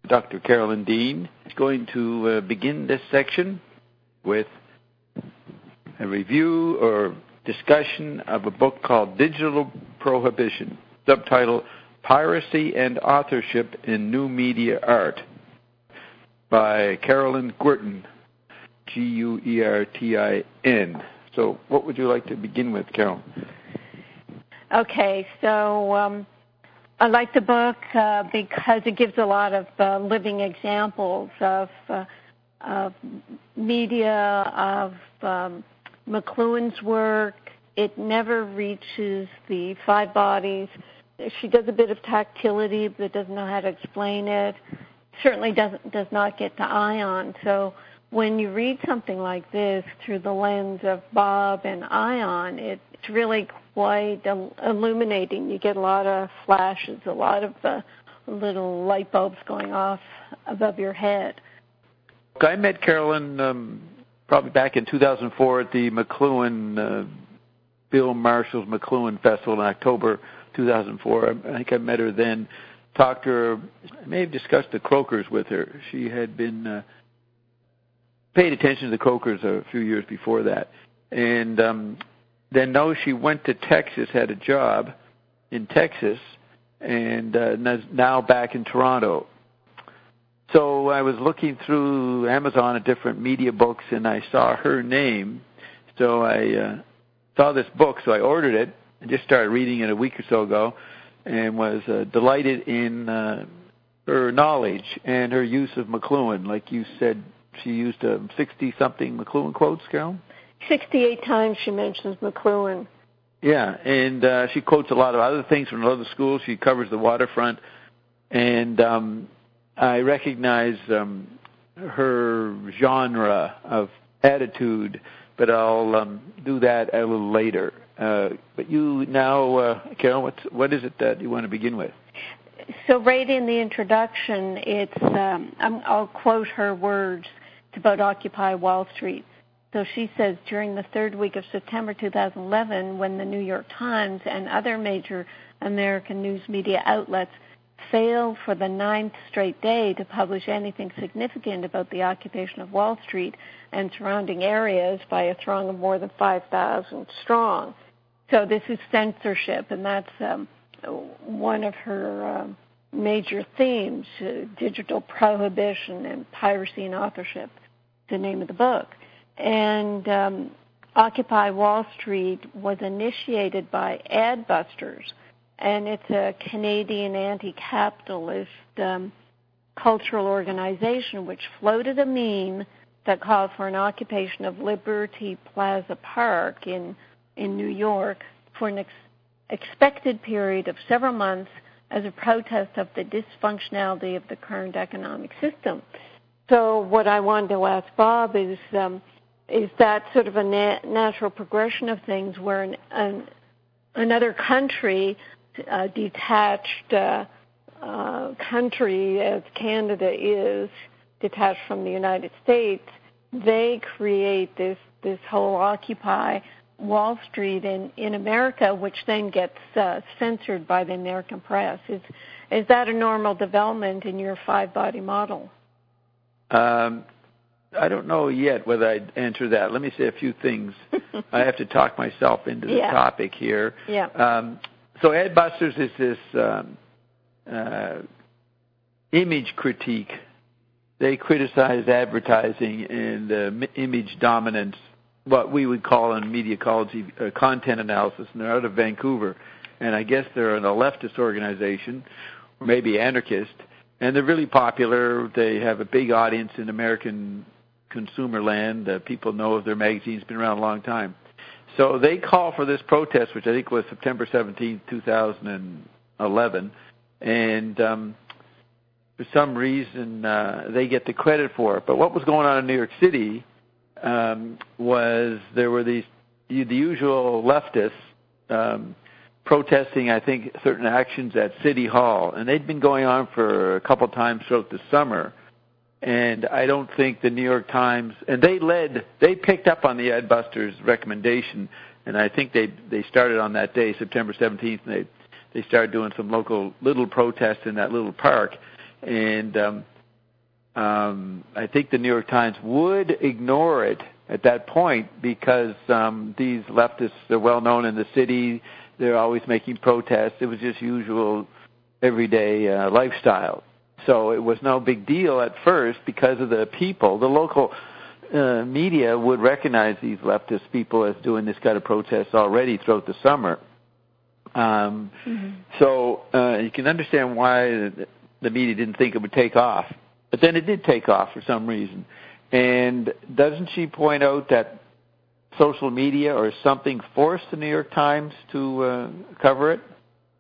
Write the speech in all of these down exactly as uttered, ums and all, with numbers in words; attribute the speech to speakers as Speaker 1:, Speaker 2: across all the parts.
Speaker 1: Doctor Carolyn Dean is going to uh, begin this section with a review or discussion of a book called Digital Prohibition, subtitle Piracy and Authorship in New Media Art, by Carolyn Guertin, G U E R T I N. So what would you like to begin with, Carol?
Speaker 2: Okay, so um, I like the book uh, because it gives a lot of uh, living examples of, uh, of media, of um, McLuhan's work. It never reaches the five bodies. She does a bit of tactility, but doesn't know how to explain it. Certainly doesn't does not get to ion. So when you read something like this through the lens of Bob and ion, it, it's really quite illuminating. You get a lot of flashes, a lot of uh, little light bulbs going off above your head.
Speaker 1: I met Carolyn um, probably back in two thousand four at the McLuhan, uh, Bill Marshall's McLuhan Festival in October two thousand four. I think I met her then. Talked to her, I may have discussed the Croakers with her. She had been uh, paid attention to the Croakers a few years before that. And um, then, no, she went to Texas, had a job in Texas, and uh, now back in Toronto. So I was looking through Amazon at different media books, and I saw her name. So I uh, saw this book, so I ordered it and just started reading it a week or so ago, and was uh, delighted in uh, her knowledge and her use of McLuhan. Like you said, she used uh, sixty-something McLuhan quotes, Carol?
Speaker 2: sixty-eight times she mentions McLuhan.
Speaker 1: Yeah, and uh, she quotes a lot of other things from other schools. She covers the waterfront. And um, I recognize um, her genre of attitude, but I'll um, do that a little later. Uh, but you now, uh, Carol, what's, what is it that you want to begin with?
Speaker 2: So right in the introduction, it's um, I'm, I'll quote her words. It's about Occupy Wall Street. So she says, during the third week of September two thousand eleven, when the New York Times and other major American news media outlets failed for the ninth straight day to publish anything significant about the occupation of Wall Street and surrounding areas by a throng of more than five thousand strong. So this is censorship, and that's um, one of her uh, major themes, uh, digital prohibition and piracy and authorship, the name of the book. And um, Occupy Wall Street was initiated by Adbusters, and it's a Canadian anti-capitalist um, cultural organization which floated a meme that called for an occupation of Liberty Plaza Park in in New York for an ex- expected period of several months as a protest of the dysfunctionality of the current economic system. So what I wanted to ask Bob is, um, is that sort of a na- natural progression of things where an, an, another country, uh, detached uh, uh, country as Canada is, detached from the United States, they create this, this whole Occupy Wall Street in, in America, which then gets uh, censored by the American press. Is is that a normal development in your five-body model?
Speaker 1: Um, I don't know yet whether I'd answer that. Let me say a few things. I have to talk myself into the
Speaker 2: yeah.
Speaker 1: topic here.
Speaker 2: Yeah.
Speaker 1: Um, so Adbusters is this um, uh, image critique. They criticize advertising and uh, image dominance, what we would call in media ecology uh, content analysis, and they're out of Vancouver. And I guess they're a leftist organization, or maybe anarchist, and they're really popular. They have a big audience in American consumer land. Uh, people know of their magazines, been around a long time. So they call for this protest, which I think was September seventeenth, two thousand eleven, and um, for some reason uh, they get the credit for it. But what was going on in New York City Um, was there were these the usual leftists um, protesting, I think, certain actions at City Hall, and they'd been going on for a couple times throughout the summer. And I don't think the New York Times, and they led, they picked up on the Adbusters recommendation, and I think they they started on that day, September seventeenth, and they they started doing some local little protests in that little park. And um, um, I think the New York Times would ignore it at that point because um, these leftists are well known in the city. They're always making protests. It was just usual, everyday uh, lifestyle. So it was no big deal at first because of the people. The local uh, media would recognize these leftist people as doing this kind of protest already throughout the summer. Um, mm-hmm. So uh, you can understand why the media didn't think it would take off. But then it did take off for some reason. And doesn't she point out that social media or something forced the New York Times to uh, cover it?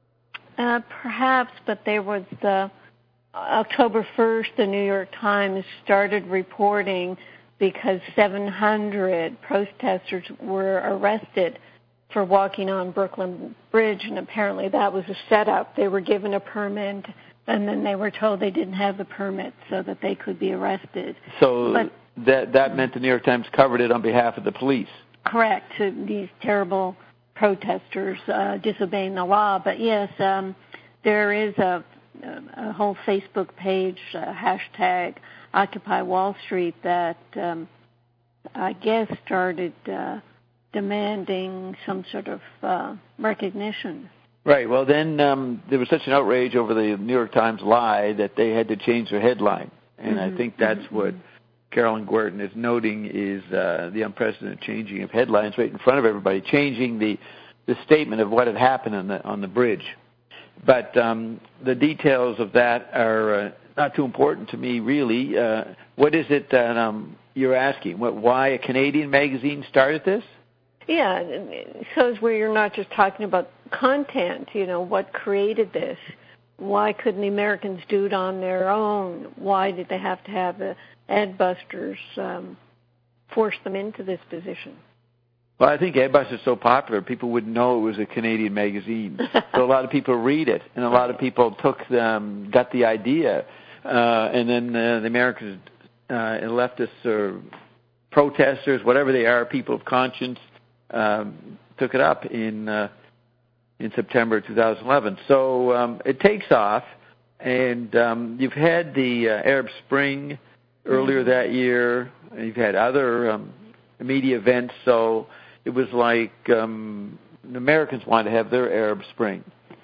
Speaker 2: Uh, perhaps, but there was the October first, the New York Times started reporting because seven hundred protesters were arrested for walking on Brooklyn Bridge, and apparently that was a setup. They were given a permit, and then they were told they didn't have the permit so that they could be arrested.
Speaker 1: So
Speaker 2: but,
Speaker 1: that that meant the New York Times covered it on behalf of the police.
Speaker 2: Correct, to these terrible protesters uh, disobeying the law. But yes, um, there is a, a whole Facebook page, uh, hashtag Occupy Wall Street, that um, I guess started uh, demanding some sort of uh, recognition.
Speaker 1: Right. Well, then um, there was such an outrage over the New York Times lie that they had to change their headline. And mm-hmm. I think that's mm-hmm. what Carolyn Gwerton is noting is uh, the unprecedented changing of headlines right in front of everybody, changing the, the statement of what had happened on the on the bridge. But um, the details of that are uh, not too important to me, really. Uh, what is it that um, you're asking? What, why a Canadian magazine started this?
Speaker 2: Yeah, it shows where you're not just talking about content, you know, what created this. Why couldn't the Americans do it on their own? Why did they have to have the Adbusters um, force them into this position?
Speaker 1: Well, I think Adbusters is so popular, people wouldn't know it was a Canadian magazine. So a lot of people read it, and a lot of people took them, got the idea, uh, and then uh, the Americans, uh, and leftists or protesters, whatever they are, people of conscience, um, took it up in uh, in September two thousand eleven. So um, it takes off, and um, you've had the uh, Arab Spring earlier mm-hmm. that year. You've had other um, media events, so it was like um, the Americans wanted to have their Arab Spring.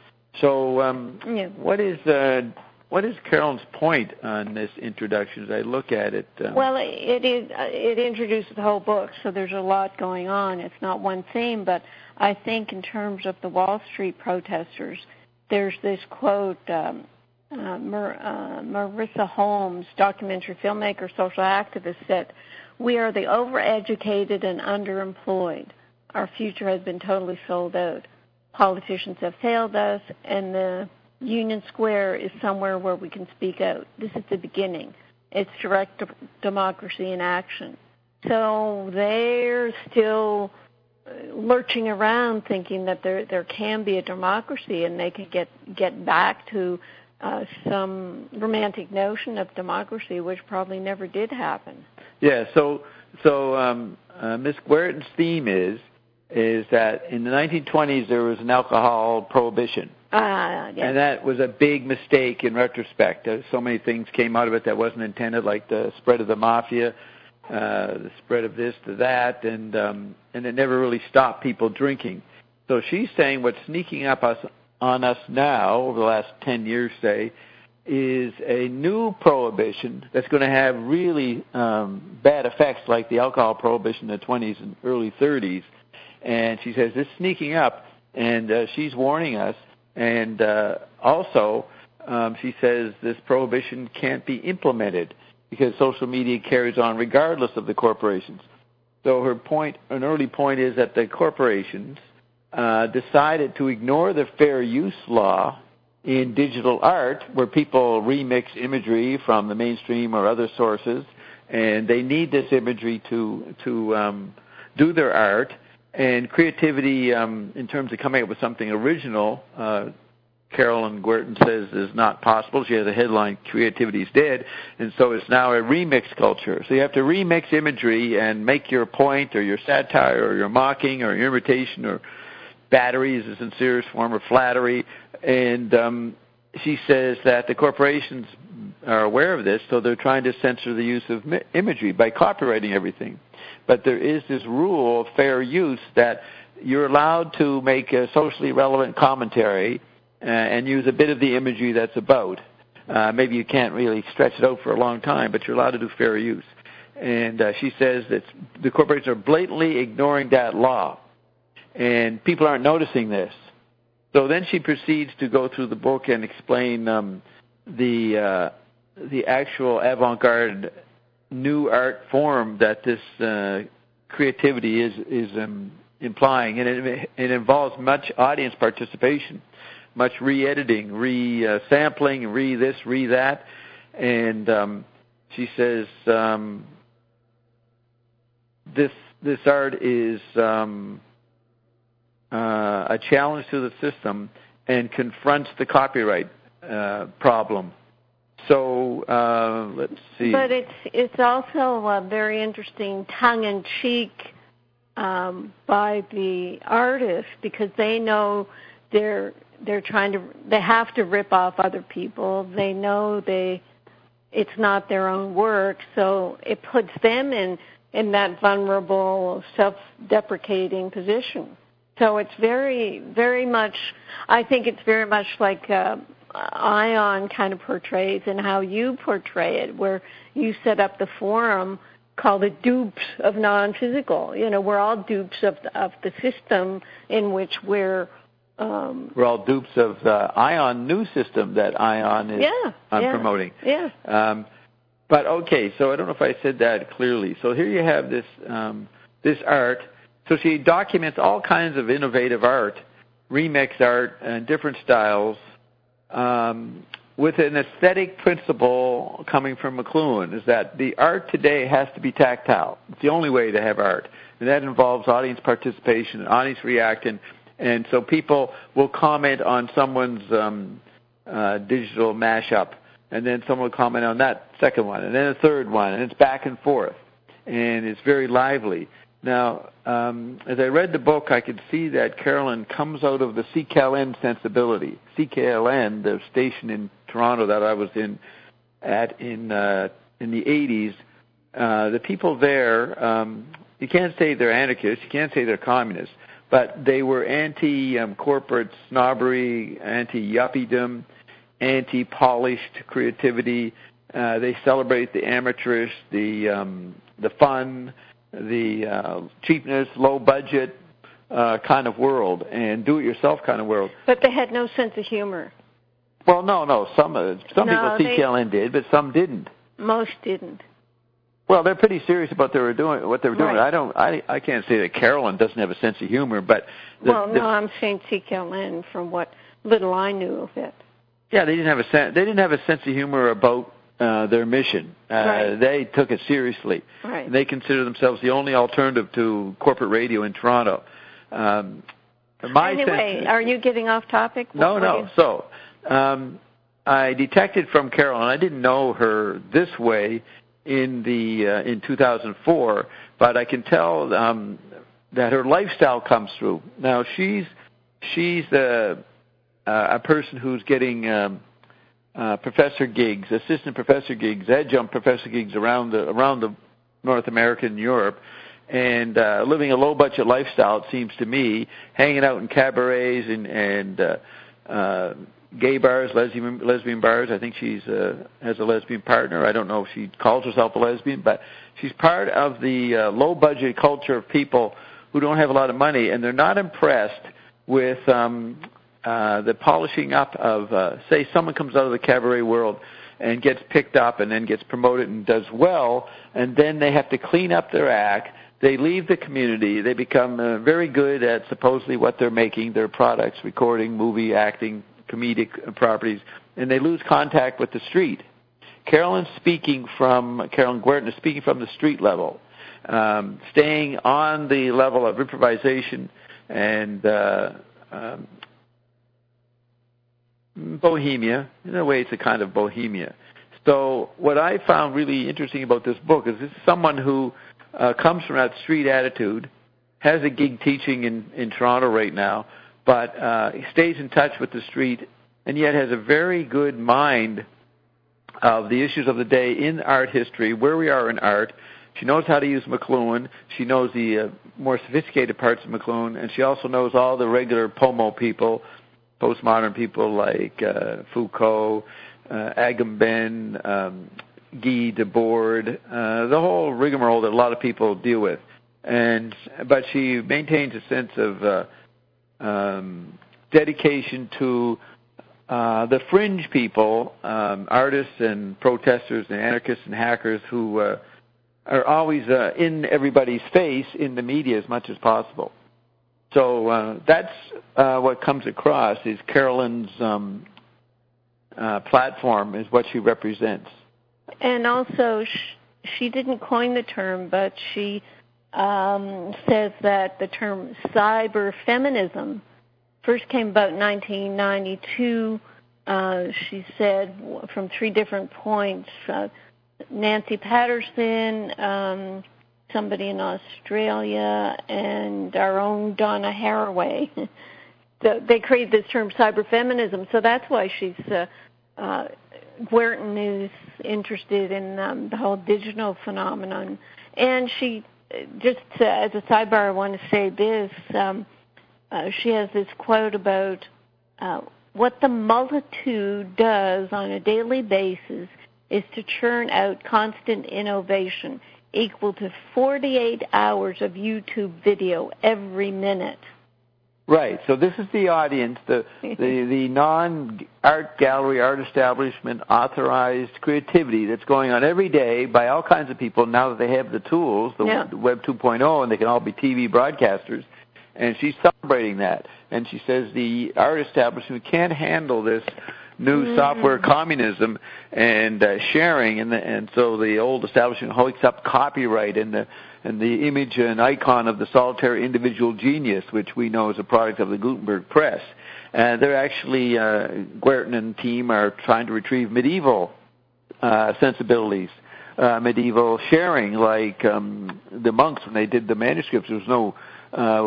Speaker 1: So um, yeah. what is uh, what is Carolyn's point on this introduction as I look at it? Um,
Speaker 2: well, it, is, it introduces the whole book, so there's a lot going on. It's not one theme, but I think in terms of the Wall Street protesters, there's this quote, um, uh, Mar- uh, Marissa Holmes, documentary filmmaker, social activist, said, "We are the overeducated and underemployed. Our future has been totally sold out. Politicians have failed us, and the Union Square is somewhere where we can speak out. This is the beginning. It's direct de- democracy in action." So they're still lurching around thinking that there there can be a democracy and they can get, get back to uh, some romantic notion of democracy, which probably never did happen.
Speaker 1: Yeah, so so um, uh, Miz Gwerton's theme is is that in the nineteen twenties there was an alcohol prohibition.
Speaker 2: Uh, yes.
Speaker 1: And that was a big mistake in retrospect. Uh, so many things came out of it that wasn't intended, like the spread of the mafia, uh, the spread of this to that, and um, and it never really stopped people drinking. So she's saying what's sneaking up us on us now, over the last ten years, say, is a new prohibition that's going to have really um, bad effects like the alcohol prohibition in the twenties and early thirties. And she says this sneaking up, and uh, she's warning us. And uh, also, um, she says this prohibition can't be implemented because social media carries on regardless of the corporations. So her point, an early point, is that the corporations uh, decided to ignore the fair use law in digital art, where people remix imagery from the mainstream or other sources, and they need this imagery to to um, do their art. And creativity, um, in terms of coming up with something original, uh, Carolyn Gwerton says is not possible. She has a headline, "Creativity is Dead," and so it's now a remix culture. So you have to remix imagery and make your point or your satire or your mocking or your imitation or battery is the sincerest form of flattery. And um, she says that the corporations are aware of this, so they're trying to censor the use of mi- imagery by copyrighting everything. But there is this rule of fair use that you're allowed to make a socially relevant commentary uh, and use a bit of the imagery that's about. Uh, maybe you can't really stretch it out for a long time, but you're allowed to do fair use. And uh, she says that the corporations are blatantly ignoring that law, and people aren't noticing this. So then she proceeds to go through the book and explain um, the uh, the actual avant-garde new art form that this uh, creativity is is um, implying, and it, it involves much audience participation, much re-editing, re-sampling, re-this, re-that, and um, she says um, this this art is um, uh, a challenge to the system and confronts the copyright uh, problem. So uh, let's see.
Speaker 2: But it's it's also a very interesting tongue-in-cheek um, by the artist, because they know they're they're trying to they have to rip off other people. They know they it's not their own work, so it puts them in in that vulnerable, self-deprecating position. So it's very very much. I think it's very much like. Uh, Ion kind of portrays and how you portray it, where you set up the forum called the dupes of non-physical. You know, we're all dupes of the, of the system in which we're... Um,
Speaker 1: we're all dupes of the Ion new system that Ion is
Speaker 2: yeah,
Speaker 1: I'm
Speaker 2: yeah,
Speaker 1: promoting.
Speaker 2: Yeah.
Speaker 1: Um, but, okay, so I don't know if I said that clearly. So here you have this um, this art. So she documents all kinds of innovative art, remix art, and different styles, Um, with an aesthetic principle coming from McLuhan, is that the art today has to be tactile. It's the only way to have art. And that involves audience participation and audience reaction. And so people will comment on someone's um, uh, digital mashup, and then someone will comment on that second one, and then a third one, and it's back and forth. And it's very lively. Now, um, as I read the book, I could see that Carolyn comes out of the C K L N sensibility. C K L N, the station in Toronto that I was in at in uh, in the eighties, uh, the people there, um, you can't say they're anarchists, you can't say they're communists, but they were anti-corporate um, snobbery, anti-yuppiedom, anti-polished creativity. Uh, they celebrate the amateurish, the um, the fun, the uh, cheapness, low budget uh, kind of world, and do-it-yourself kind of world.
Speaker 2: But they had no sense of humor.
Speaker 1: Well, no, no. Some uh, some
Speaker 2: no,
Speaker 1: people at C K L N did, but some didn't.
Speaker 2: Most didn't.
Speaker 1: Well, they're pretty serious about what they were doing. What they were doing.
Speaker 2: Right.
Speaker 1: I don't. I I can't say that Carolyn doesn't have a sense of humor, but the,
Speaker 2: well, no,
Speaker 1: the,
Speaker 2: I'm saying C K L N from what little I knew of it.
Speaker 1: Yeah, they didn't have a sense. They didn't have a sense of humor about Uh, their mission. Uh,
Speaker 2: right.
Speaker 1: They took it seriously.
Speaker 2: Right.
Speaker 1: They consider themselves the only alternative to corporate radio in Toronto. Um, my
Speaker 2: anyway,
Speaker 1: sense,
Speaker 2: are you getting off topic?
Speaker 1: No,
Speaker 2: what
Speaker 1: no.
Speaker 2: You...
Speaker 1: So um, I detected from Carol, and I didn't know her this way in the uh, in two thousand four, but I can tell um, that her lifestyle comes through. Now she's she's a, a person who's getting um, Uh, professor gigs, assistant professor gigs, adjunct professor gigs around the around the North America and Europe, and uh, living a low budget lifestyle. It seems to me, hanging out in cabarets and and uh, uh, gay bars, lesbian lesbian bars. I think she's uh, has a lesbian partner. I don't know if she calls herself a lesbian, but she's part of the uh, low budget culture of people who don't have a lot of money, and they're not impressed with. Um, Uh, the polishing up of, uh, say, someone comes out of the cabaret world and gets picked up and then gets promoted and does well, and then they have to clean up their act. They leave the community. They become uh, very good at supposedly what they're making, their products, recording, movie, acting, comedic properties, and they lose contact with the street. Carolyn's speaking from, Carolyn Guertin is speaking from the street level, um, staying on the level of improvisation and uh, um, bohemia. In a way, it's a kind of bohemia. So what I found really interesting about this book is this is someone who uh, comes from that street attitude, has a gig teaching in, in Toronto right now, but uh, stays in touch with the street, and yet has a very good mind of the issues of the day in art history, where we are in art. She knows how to use McLuhan. She knows the uh, more sophisticated parts of McLuhan, and she also knows all the regular P O M O people, postmodern people like uh, Foucault, uh, Agamben, um, Guy Debord, uh, the whole rigmarole that a lot of people deal with. And but she maintains a sense of uh, um, dedication to uh, the fringe people, um, artists and protesters and anarchists and hackers who uh, are always uh, in everybody's face in the media as much as possible. So uh, that's uh, what comes across is Carolyn's um, uh, platform is what she represents.
Speaker 2: And also, sh- she didn't coin the term, but she um, says that the term cyber feminism first came about in nineteen ninety-two. Uh, she said from three different points. Uh, Nancy Patterson, um, somebody in Australia, and our own Donna Haraway. So they created this term cyberfeminism, so that's why she's uh, uh, Guertin is interested in um, the whole digital phenomenon. And she, just uh, as a sidebar, I want to say this. Um, uh, she has this quote about uh, what the multitude does on a daily basis is to churn out constant innovation equal to forty-eight hours of YouTube video every minute.
Speaker 1: Right. So this is the audience, the the, the non-art gallery, art establishment authorized creativity that's going on every day by all kinds of people now that they have the tools, the,
Speaker 2: yeah.
Speaker 1: the Web two point oh, and they can all be T V broadcasters. And she's celebrating that. And she says the art establishment can't handle this new mm. software communism and uh, sharing, and, the, and so the old establishment hooks up copyright and the and the image and icon of the solitary individual genius, which we know is a product of the Gutenberg press. And they're actually, uh, Guertin and team are trying to retrieve medieval uh, sensibilities, uh, medieval sharing, like um, the monks when they did the manuscripts. There was no uh,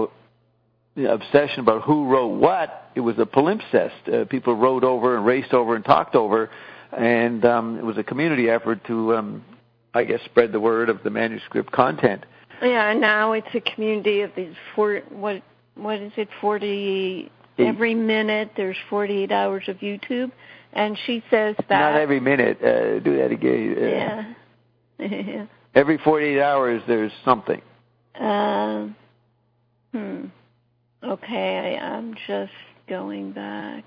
Speaker 1: obsession about who wrote what. It was a palimpsest. Uh, people wrote over and raced over and talked over, and um, it was a community effort to, um, I guess, spread the word of the manuscript content.
Speaker 2: Yeah, and now it's a community of these four. What what is it? Forty every minute. There's forty-eight hours of YouTube, and she says that
Speaker 1: not every minute. Uh, do that again.
Speaker 2: Uh, yeah.
Speaker 1: Every forty-eight hours, there's something.
Speaker 2: Uh, hmm. Okay, I, I'm just going back,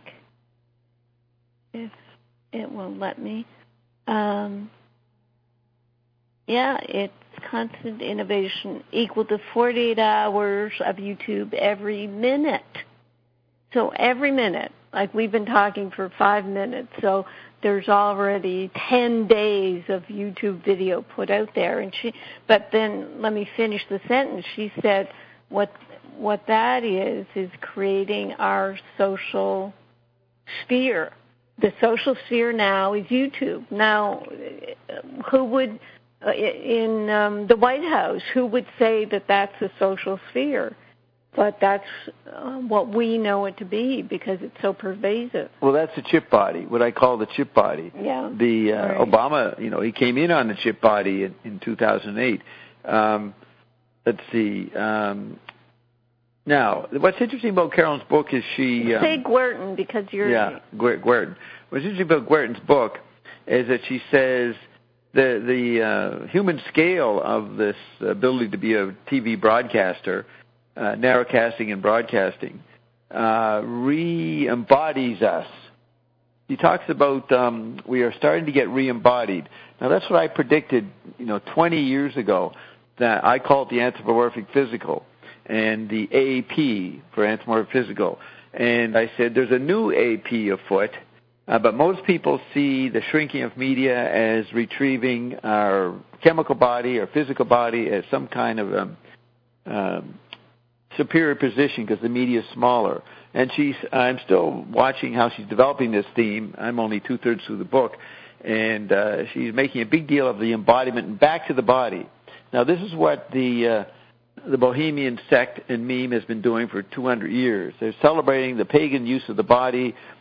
Speaker 2: if it will let me. Um, yeah, it's constant innovation equal to forty-eight hours of YouTube every minute. So every minute, like we've been talking for five minutes, so there's already ten days of YouTube video put out there. And she, but then let me finish the sentence. She said, what what that is is creating our social sphere. The social sphere now is YouTube. Now, who would, uh, in um, the White House, who would say that that's a social sphere? But that's uh, what we know it to be because it's so pervasive.
Speaker 1: Well, that's the chip body, what I call the chip body.
Speaker 2: Yeah.
Speaker 1: The uh,
Speaker 2: right.
Speaker 1: Obama, you know, he came in on the chip body in, in two thousand eight. Um, let's see. Um, now, what's interesting about Carolyn's book is she... Um,
Speaker 2: Say Guertin because you're...
Speaker 1: Yeah, Guertin. What's interesting about Guertin's book is that she says the, the uh, human scale of this ability to be a T V broadcaster, uh, narrowcasting and broadcasting, uh, re-embodies us. He talks about um, we are starting to get re-embodied. Now, that's what I predicted, you know, twenty years ago. That I call it the anthropomorphic physical, and the A P for anthropomorphic physical. And I said there's a new A P afoot, uh, but most people see the shrinking of media as retrieving our chemical body, our physical body, as some kind of um, um, superior position because the media is smaller. And she's, I'm still watching how she's developing this theme. I'm only two-thirds through the book. And uh, she's making a big deal of the embodiment and back to the body. Now, this is what the uh, the Bohemian sect and meme has been doing for two hundred years. They're celebrating the pagan use of the body,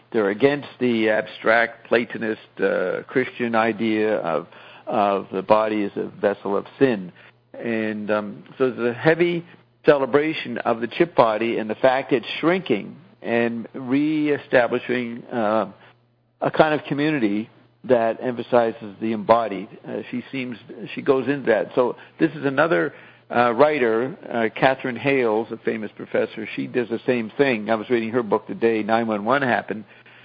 Speaker 1: They're against the abstract Platonist uh, Christian idea of of the body as a vessel of sin. And um, so there's a heavy celebration of the chip body and the fact it's shrinking and reestablishing uh, a kind of community that emphasizes the embodied. Uh, she seems, she goes into that. So this is another uh, writer, uh, Catherine Hales, a famous professor. She does the same thing. I was reading her book today, nine one one happened.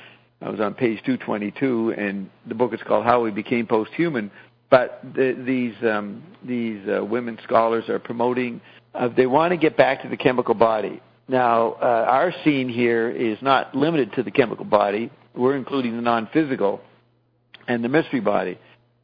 Speaker 1: I was on page two twenty-two, and the book is called How We Became Posthuman. But the, these um, these uh, women scholars are promoting, uh, they want to get back to the chemical body. Now, uh, our scene here is not limited to the chemical body. We're including the non-physical and the mystery body.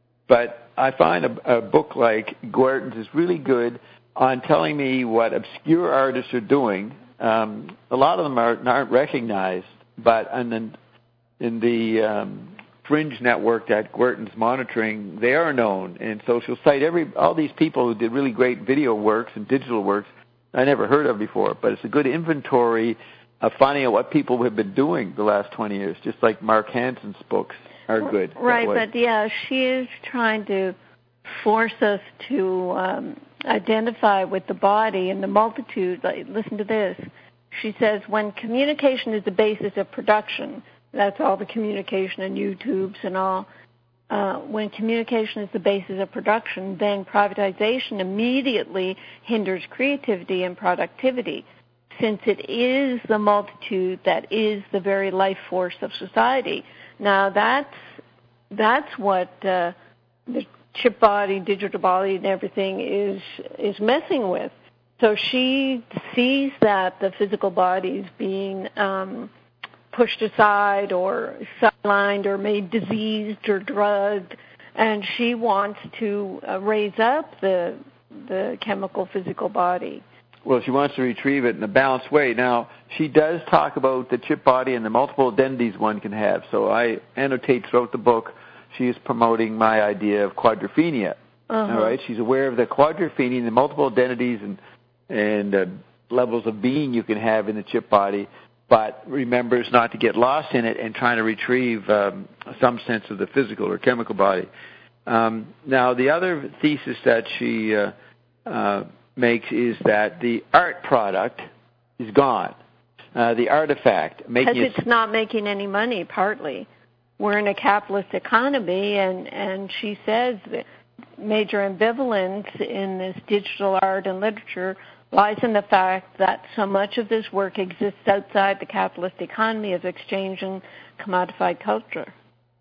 Speaker 1: But I find a, a book like Guertin's is really good on telling me what obscure artists are doing. Um, a lot of them are, aren't recognized, but in the, in the um, fringe network that Guertin's monitoring, they are known. And so she'll cite every all these people who did really great video works and digital works I never heard of before, but it's a good inventory of finding out what people have been doing the last twenty years, just like Mark Hansen's books are good.
Speaker 2: Right, but yeah, she is trying to force us to um, identify with the body and the multitude. Like, listen to this. She says, when communication is the basis of production, that's all the communication and YouTubes and all, uh, when communication is the basis of production, then privatization immediately hinders creativity and productivity, since it is the multitude that is the very life force of society. Now, that's that's what uh, the chip body, digital body, and everything is is messing with. So she sees that the physical body is being um, pushed aside or sidelined or made diseased or drugged, and she wants to uh, raise up the the chemical physical body.
Speaker 1: Well, she wants to retrieve it in a balanced way. Now, she does talk about the chip body and the multiple identities one can have. So I annotate throughout the book, she is promoting my idea of quadrophenia. Uh-huh. All right, she's aware of the quadrophenia, the multiple identities and and uh, levels of being you can have in the chip body, but remembers not to get lost in it and trying to retrieve um, some sense of the physical or chemical body. Um, now, the other thesis that she uh, uh, makes is that the art product is gone. Uh, the artifact.
Speaker 2: Because it's it, not making any money, partly. We're in a capitalist economy, and, and she says that major ambivalence in this digital art and literature lies in the fact that so much of this work exists outside the capitalist economy of exchange and commodified culture.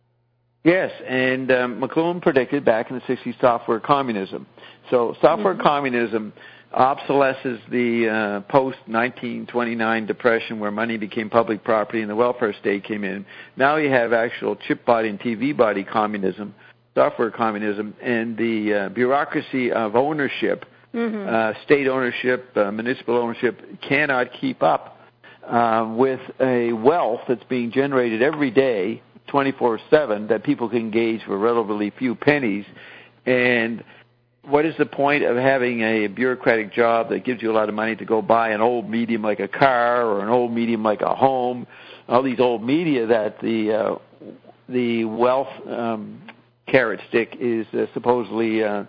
Speaker 1: Yes, and um, McLuhan predicted back in the sixties software communism. So software mm-hmm. communism obsolesces the uh, post nineteen twenty-nine depression where money became public property and the welfare state came in. Now you have actual chip body and T V body communism, software communism, and the uh, bureaucracy of ownership, mm-hmm. uh, state ownership, uh, municipal ownership cannot keep up uh, with a wealth that's being generated every day, twenty-four seven, that people can engage for relatively few pennies. And what is the point of having a bureaucratic job that gives you a lot of money to go buy an old medium like a car or an old medium like a home, all these old media that the uh, the wealth um, carrot stick is uh, supposedly uh,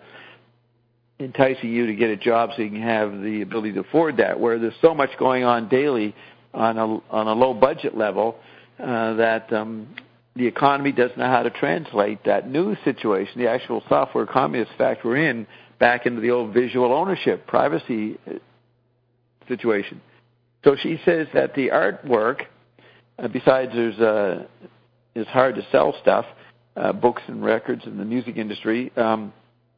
Speaker 1: enticing you to get a job so you can have the ability to afford that, where there's so much going on daily on a, on a low budget level uh, that um, the economy doesn't know how to translate that new situation, the actual software communist fact we're in, back into the old visual ownership, privacy situation. So she says that the artwork, uh, besides there's uh, it's hard to sell stuff, uh, books and records in the music industry, um,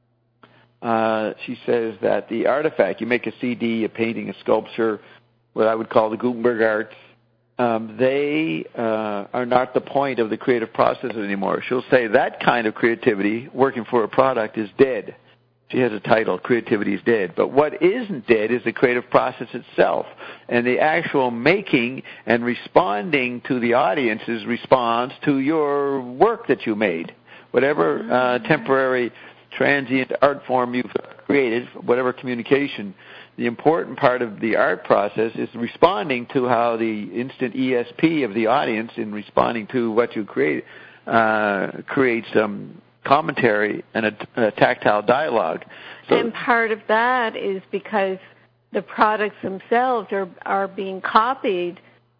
Speaker 1: uh, she says that the artifact, you make a C D, a painting, a sculpture, what I would call the Gutenberg arts, Um, they uh, are not the point of the creative process anymore. She'll say that kind of creativity, working for a product, is dead. She has a title, Creativity is Dead. But what isn't dead is the creative process itself and the actual making and responding to the audience's response to your work that you made. Whatever uh, temporary, transient art form you've created, whatever communication, the important part of the art process is responding to how the instant E S P of the audience, in responding to what you create, uh, creates some commentary and a, a tactile dialogue. So,
Speaker 2: and part of that is because the products themselves are, are being copied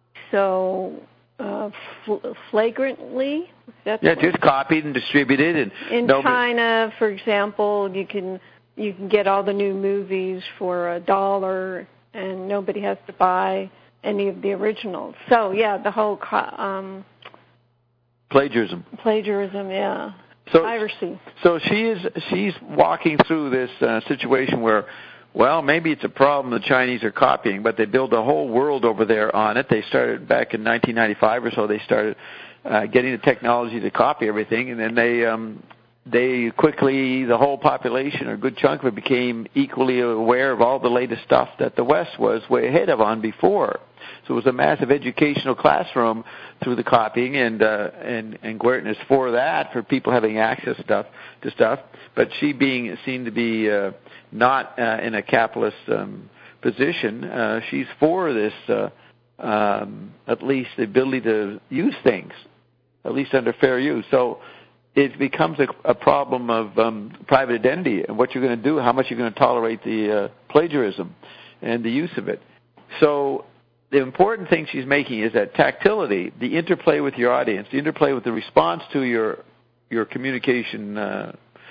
Speaker 2: so uh, fl- flagrantly. That's
Speaker 1: yeah, just copied and distributed. And
Speaker 2: in
Speaker 1: nobody,
Speaker 2: China, for example, you can you can get all the new movies for a dollar, and nobody has to buy any of the originals. So yeah, the whole um,
Speaker 1: plagiarism.
Speaker 2: Plagiarism, yeah.
Speaker 1: So,
Speaker 2: Piracy.
Speaker 1: So she is she's walking through this uh, situation where, well, maybe it's a problem the Chinese are copying, but they built a whole world over there on it. They started back in nineteen ninety-five or so. They started uh, getting the technology to copy everything, and then they um, they quickly, the whole population, or a good chunk of it, became equally aware of all the latest stuff that the West was way ahead of on before. So it was a massive educational classroom through the copying, and uh, and and Guertin is for that, for people having access stuff to stuff. But she being seen to be uh, not uh, in a capitalist um, position, uh, she's for this, uh, um, at least the ability to use things, at least under fair use. So it becomes a, a problem of um, private identity and what you're going to do, how much you're going to tolerate the uh, plagiarism and the use of it. So the important thing she's making is that tactility, the interplay with your audience, the interplay with the response to your your communication uh,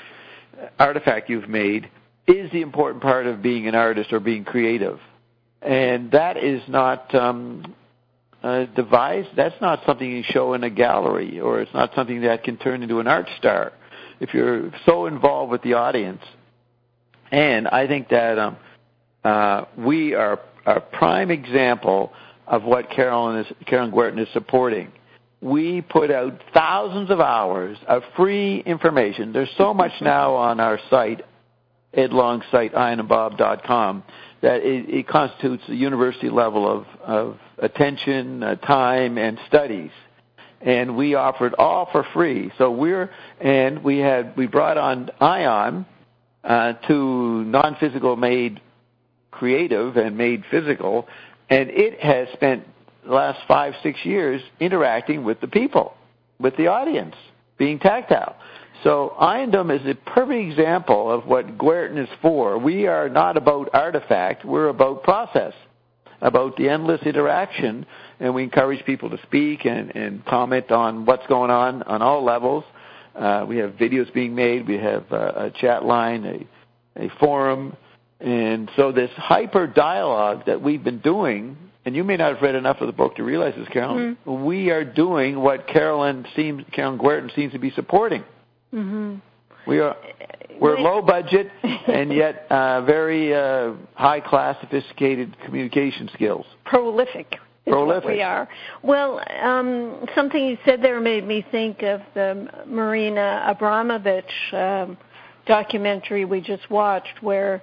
Speaker 1: artifact you've made, is the important part of being an artist or being creative. And that is not um, uh, devised. That's not something you show in a gallery, or it's not something that can turn into an art star. If you're so involved with the audience, and I think that um, uh, we are a prime example of what Carolyn is, Carolyn Guertin is supporting. We put out thousands of hours of free information. There's so much now on our site, Ed Long's site, ian and bob dot com, that it, it constitutes a university level of, of attention, uh, time, and studies. And we offer it all for free. So we're, and we had, we brought on ION uh, to non-physical made creative and made physical, and it has spent the last five, six years interacting with the people, with the audience, being tactile. So Iondom is a perfect example of what Guertin is for. We are not about artifact, we're about process, about the endless interaction, and we encourage people to speak and, and comment on what's going on on all levels. Uh, we have videos being made, we have a, a chat line, a, a forum, and so this hyper dialogue that we've been doing, and you may not have read enough of the book to realize this, Carolyn, mm-hmm. we are doing what Carolyn seems, Carolyn Guertin seems to be supporting.
Speaker 2: Mm-hmm.
Speaker 1: We are, we're low budget and yet uh, very uh, high class, sophisticated communication skills.
Speaker 2: Prolific. Is
Speaker 1: Prolific.
Speaker 2: What we are. Well, um, something you said there made me think of the Marina Abramovich um, documentary we just watched, where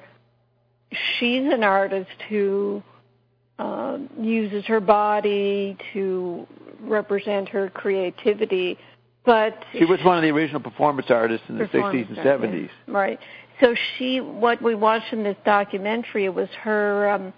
Speaker 2: she's an artist who uh, uses her body to represent her creativity, but
Speaker 1: she was one of the original performance artists in the sixties and seventies.
Speaker 2: Right. So she, what we watched in this documentary was her um,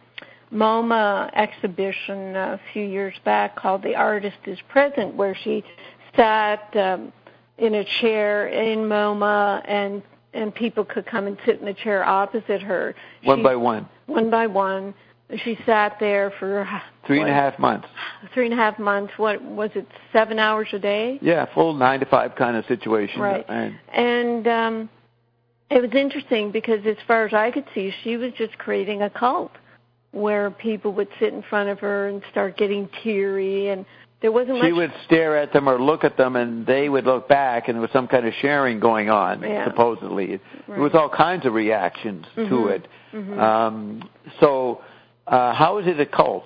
Speaker 2: MoMA exhibition a few years back called "The Artist Is Present," where she sat um, in a chair in MoMA and and people could come and sit in the chair opposite her.
Speaker 1: One
Speaker 2: she,
Speaker 1: by one.
Speaker 2: One by one. She sat there for...
Speaker 1: Three
Speaker 2: what,
Speaker 1: and a half months.
Speaker 2: Three and a half months. What, was it seven hours a day?
Speaker 1: Yeah, full nine to five kind of situation.
Speaker 2: Right.
Speaker 1: And,
Speaker 2: and um, it was interesting because as far as I could see, she was just creating a cult where people would sit in front of her and start getting teary, and there wasn't much...
Speaker 1: She would stare at them or look at them, and they would look back, and there was some kind of sharing going on,
Speaker 2: yeah.
Speaker 1: supposedly. It,
Speaker 2: right.
Speaker 1: There was all kinds of reactions
Speaker 2: mm-hmm.
Speaker 1: to it.
Speaker 2: Mm-hmm.
Speaker 1: Um, so uh, how is it a cult?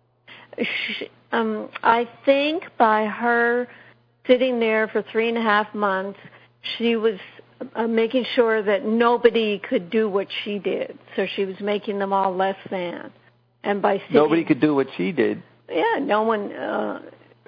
Speaker 2: She, um, I think by her sitting there for three and a half months, she was uh, making sure that nobody could do what she did. So she was making them all less than. And by sitting,
Speaker 1: nobody could do what she did.
Speaker 2: Yeah, no one... Uh,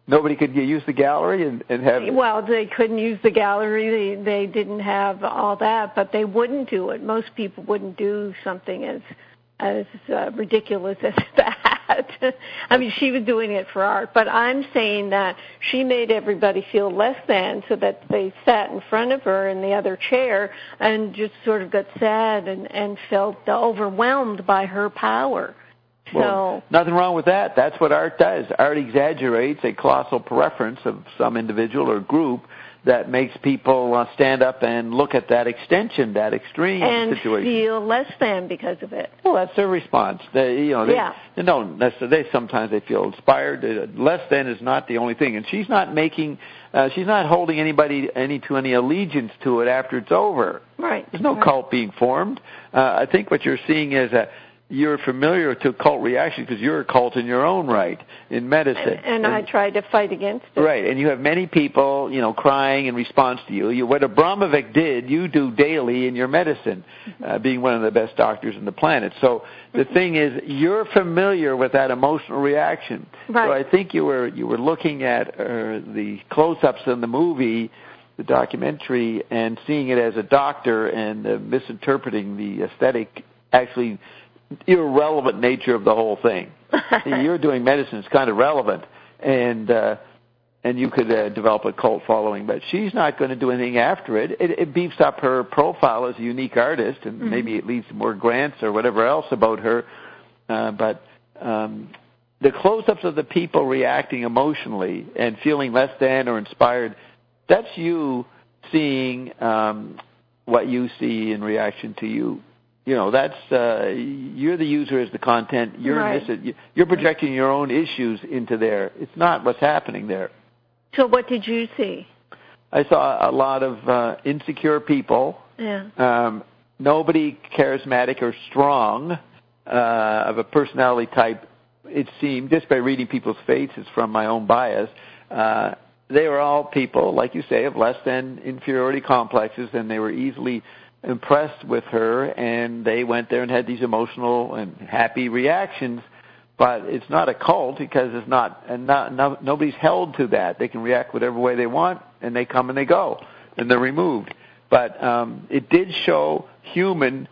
Speaker 1: Nobody could use the gallery and, and have...
Speaker 2: Well, they couldn't use the gallery. They, they didn't have all that, but they wouldn't do it. Most people wouldn't do something as as uh, ridiculous as that. I mean, she was doing it for art, but I'm saying that she made everybody feel less than, so that they sat in front of her in the other chair and just sort of got sad and, and felt overwhelmed by her power.
Speaker 1: Well,
Speaker 2: so
Speaker 1: nothing wrong with that. That's what art does. Art exaggerates a colossal preference of some individual or group that makes people uh, stand up and look at that extension, that extreme
Speaker 2: and
Speaker 1: situation.
Speaker 2: And feel less than because of it.
Speaker 1: Well, that's their response. They, you know, they,
Speaker 2: yeah.
Speaker 1: they don't necessarily. They sometimes they feel inspired. Uh, less than is not the only thing, and she's not making. Uh, she's not holding anybody any to any allegiance to it after it's over.
Speaker 2: Right.
Speaker 1: There's no
Speaker 2: right.
Speaker 1: cult being formed. Uh, I think what you're seeing is a. You're familiar to cult reaction because you're a cult in your own right in medicine.
Speaker 2: And, and, and I try to fight against it.
Speaker 1: Right, and you have many people, you know, crying in response to you. you what Abramovic did, you do daily in your medicine, uh, being one of the best doctors on the planet. So the thing is, you're familiar with that emotional reaction.
Speaker 2: Right.
Speaker 1: So I think you were you were looking at uh, the close-ups in the movie, the documentary, and seeing it as a doctor and uh, misinterpreting the aesthetic, actually irrelevant nature of the whole thing. You're doing medicine; it's kind of relevant, and uh, and you could uh, develop a cult following. But she's not going to do anything after it. It, it beefs up her profile as a unique artist, and mm-hmm. maybe it leads to more grants or whatever else about her. Uh, but um, the close-ups of the people reacting emotionally and feeling less than or inspired—that's you seeing um, what you see in reaction to you. You know, that's uh, you're the user as the content. You're
Speaker 2: right.
Speaker 1: mis- you're projecting your own issues into there. It's not what's happening there.
Speaker 2: So what did you see?
Speaker 1: I saw a lot of uh, insecure people.
Speaker 2: Yeah.
Speaker 1: Um, nobody charismatic or strong uh, of a personality type. It seemed, just by reading people's faces from my own bias, uh, they were all people, like you say, of less than inferiority complexes, and they were easily impressed with her, and they went there and had these emotional and happy reactions. But it's not a cult because it's not, and not, no, nobody's held to that. They can react whatever way they want, and they come and they go, and they're removed. But um, it did show human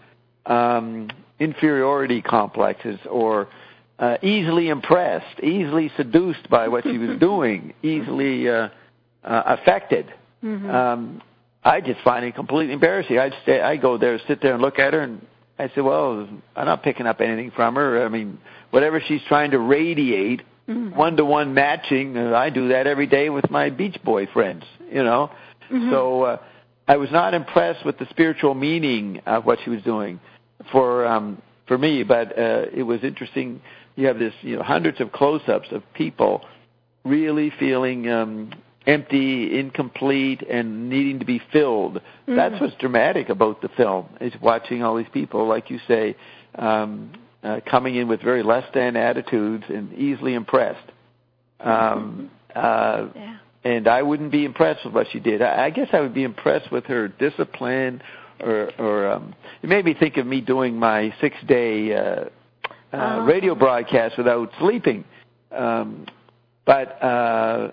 Speaker 1: um, inferiority complexes, or uh, easily impressed, easily seduced by what she was doing, easily uh, uh, affected.
Speaker 2: Mm-hmm.
Speaker 1: Um, I just find it completely embarrassing. I'd stay, I'd go there, sit there and look at her, and I said, well, I'm not picking up anything from her. I mean, whatever she's trying to radiate, mm-hmm. one-to-one matching, uh, I do that every day with my Beach Boy friends, you know. Mm-hmm. So uh, I was not impressed with the spiritual meaning of what she was doing for um, for me, but uh, it was interesting. You have this, you know, hundreds of close-ups of people really feeling um, empty, incomplete, and needing to be filled. Mm-hmm. That's what's dramatic about the film, is watching all these people, like you say, um, uh, coming in with very less than attitudes and easily impressed. Um, uh, yeah. And I wouldn't be impressed with what she did. I, I guess I would be impressed with her discipline, or, or um, it made me think of me doing my six-day uh, uh, oh. radio broadcast without sleeping. Um, but uh,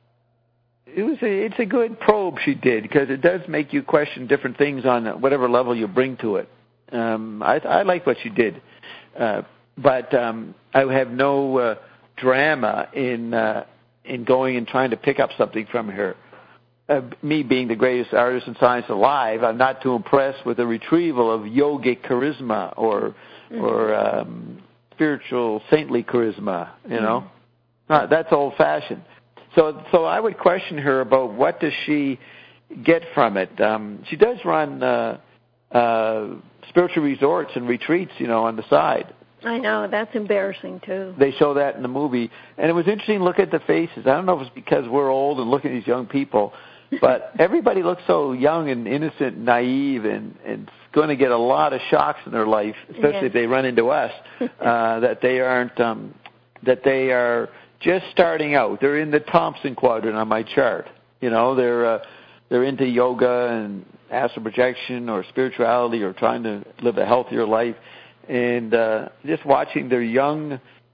Speaker 1: it was a, it's a good probe she did, because it does make you question different things on whatever level you bring to it. Um, I, I like what she did, uh, but um, I have no uh, drama in uh, in going and trying to pick up something from her. Uh, me being the greatest artist in science alive, I'm not too impressed with the retrieval of yogic charisma or mm-hmm. or um, spiritual saintly charisma. You mm-hmm. know, uh, that's old-fashioned. So, so I would question her about what does she get from it. Um, she does run uh, uh, spiritual resorts and retreats, you know, on the side.
Speaker 2: I know, that's embarrassing too.
Speaker 1: They show that in the movie, and it was interesting to look at the faces. I don't know if it's because we're old and look at these young people, but everybody looks so young and innocent, and naive, and and going to get a lot of shocks in their life, especially yes. if they run into us, uh, that they aren't, um, that they are just starting out. They're in the Thompson quadrant on my chart. You know, they're uh, they're into yoga and astral projection or spirituality or trying to live a healthier life. And uh, just watching their young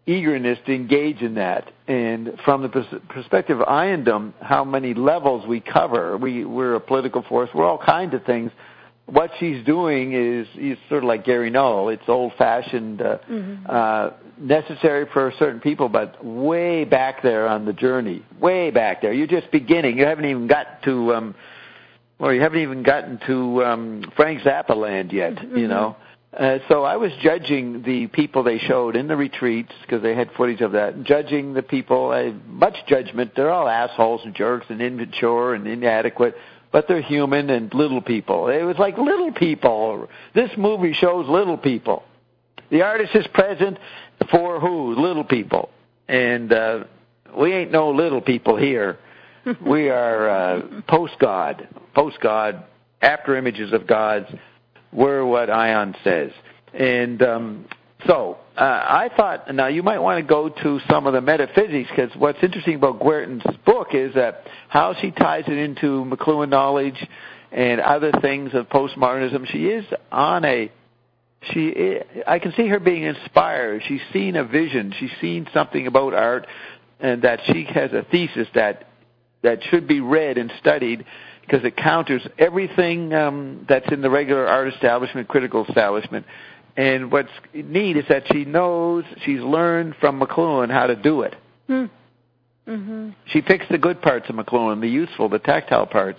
Speaker 1: eagerness to engage in that. And from the pers- perspective of Iondom, how many levels we cover. We, we're a political force. We're all kinds of things. What she's doing is, is sort of like Gary Null. It's old-fashioned, uh, mm-hmm. uh, necessary for certain people, but way back there on the journey, way back there. You're just beginning. You haven't even got to, um, well, you haven't even gotten to um, Frank Zappa land yet, mm-hmm. you know. Uh, so I was judging the people they showed in the retreats, because they had footage of that, judging the people, uh, much judgment. They're all assholes and jerks and immature and inadequate, but they're human and little people. It was like little people. This movie shows little people. The artist is present for who? Little people. And uh, we ain't no little people here. We are uh, post-God, post-God, after images of gods. We're what Ion says. And um, so uh, I thought, now you might want to go to some of the metaphysics, because what's interesting about Guertin's book is that how she ties it into McLuhan knowledge and other things of postmodernism. She is on a, she, I can see her being inspired. She's seen a vision. She's seen something about art, and that she has a thesis that that should be read and studied, because it counters everything um, that's in the regular art establishment, critical establishment. And what's neat is that she knows, she's learned from McLuhan how to do it.
Speaker 2: Hmm. Mm-hmm.
Speaker 1: She picks the good parts of McLuhan, the useful, the tactile parts.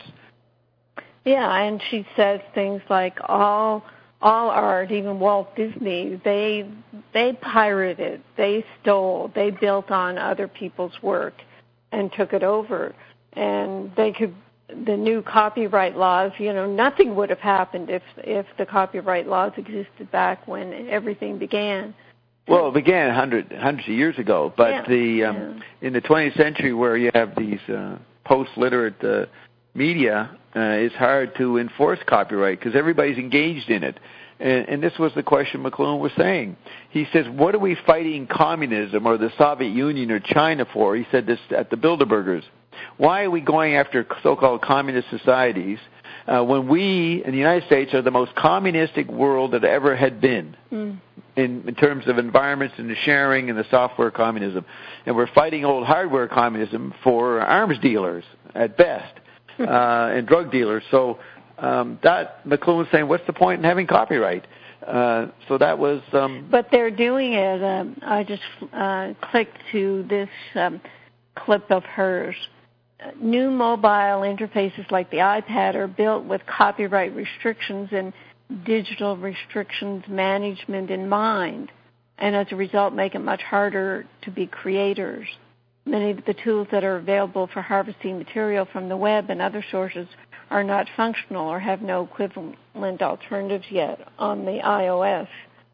Speaker 2: Yeah, and she says things like all all art, even Walt Disney, they they pirated, they stole, they built on other people's work and took it over. And they could, the new copyright laws, you know, nothing would have happened if if the copyright laws existed back when everything began.
Speaker 1: Well, it began hundred, hundreds of years ago, but
Speaker 2: yeah,
Speaker 1: the um,
Speaker 2: yeah.
Speaker 1: in the twentieth century, where you have these uh, post-literate uh, media, uh, it's hard to enforce copyright because everybody's engaged in it. And, and this was the question McLuhan was saying. He says, what are we fighting communism or the Soviet Union or China for? He said this at the Bilderbergers. Why are we going after so-called communist societies uh, when we in the United States are the most communistic world that ever had been mm. in, in terms of environments and the sharing and the software communism? And we're fighting old hardware communism for arms dealers at best uh, and drug dealers. So um, that McLuhan was saying, what's the point in having copyright? Uh, so that was... Um,
Speaker 2: but they're doing it. Um, I just uh, clicked to this um, clip of hers. New mobile interfaces like the iPad are built with copyright restrictions and digital restrictions management in mind, and as a result make it much harder to be creators. Many of the tools that are available for harvesting material from the web and other sources are not functional or have no equivalent alternatives yet on the iOS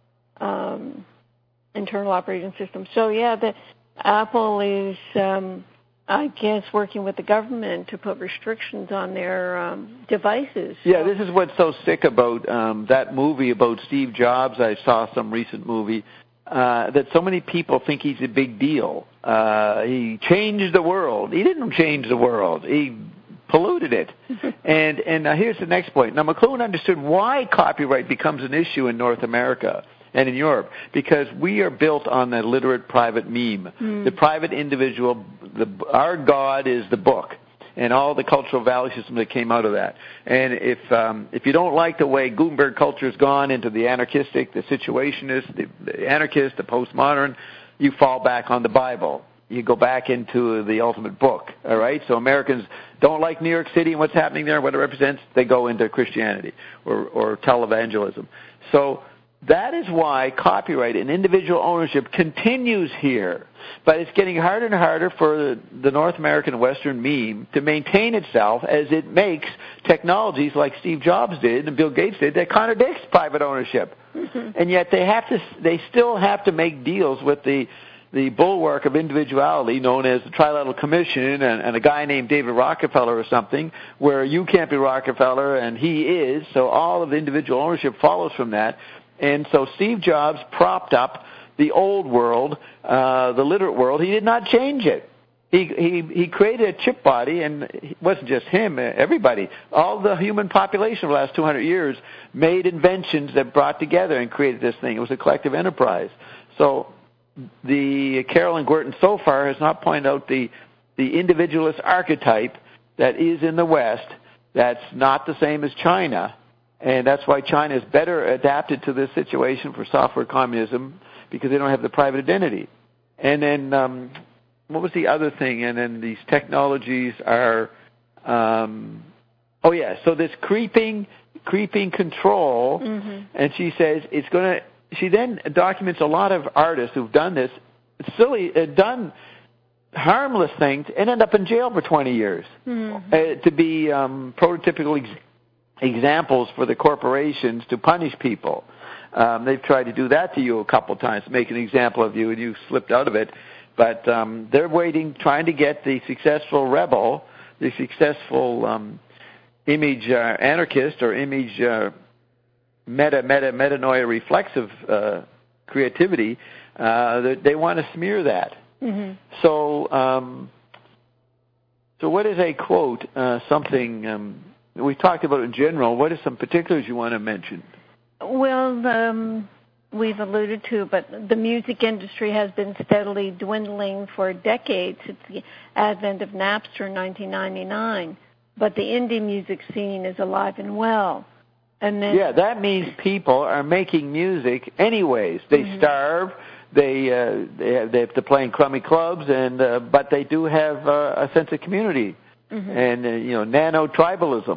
Speaker 2: um, internal operating system. So yeah, the Apple is... Um, I guess working with the government to put restrictions on their um, devices.
Speaker 1: Yeah, this is what's so sick about um, that movie about Steve Jobs. I saw some recent movie uh, that so many people think he's a big deal. Uh, he changed the world. He didn't change the world. He polluted it. and and uh, here's the next point. Now, McLuhan understood why copyright becomes an issue in North America and in Europe, because we are built on the literate private meme. Mm. The private individual, the, our God is the book, and all the cultural value system that came out of that. And if um, if you don't like the way Gutenberg culture has gone into the anarchistic, the situationist, the, the anarchist, the postmodern, you fall back on the Bible. You go back into the ultimate book, all right? So Americans don't like New York City and what's happening there, what it represents, they go into Christianity or, or televangelism. So that is why copyright and individual ownership continues here. But it's getting harder and harder for the, the North American Western meme to maintain itself as it makes technologies like Steve Jobs did and Bill Gates did that contradicts private ownership. Mm-hmm. And yet they have to, they still have to make deals with the the bulwark of individuality known as the Trilateral Commission and, and a guy named David Rockefeller or something, where you can't be Rockefeller and he is, so all of the individual ownership follows from that. And so Steve Jobs propped up the old world, uh, the literate world. He did not change it. He, he, he created a chip body, and it wasn't just him, everybody. All the human population over the last two hundred years made inventions that brought together and created this thing. It was a collective enterprise. So the Carolyn Gwerton so far has not pointed out the the individualist archetype that is in the West. That's not the same as China, and that's why China is better adapted to this situation for software communism, because they don't have the private identity. And then, um, what was the other thing? And then these technologies are, um, oh yeah, so this creeping, creeping control, mm-hmm. and she says it's going to, she then documents a lot of artists who've done this, silly, uh, done harmless things, and end up in jail for twenty years, mm-hmm. uh, to be um, prototypical ex- examples for the corporations to punish people. Um, they've tried to do that to you a couple times, make an example of you, and you slipped out of it. But um, they're waiting, trying to get the successful rebel, the successful um, image uh, anarchist or image uh, meta, meta, metanoia reflexive uh, creativity. Uh, they, they want to smear that. Mm-hmm. So, um, so what is a quote? Uh, something um, we talked about in general. What are some particulars you want to mention?
Speaker 2: Well, um, we've alluded to, but the music industry has been steadily dwindling for decades since the advent of Napster in nineteen ninety-nine. But the indie music scene is alive and well. And then,
Speaker 1: yeah, that means people are making music anyways. They mm-hmm. starve. They uh, they have, they have to play in crummy clubs, and uh, but they do have uh, a sense of community, mm-hmm. and uh, you know, nano tribalism.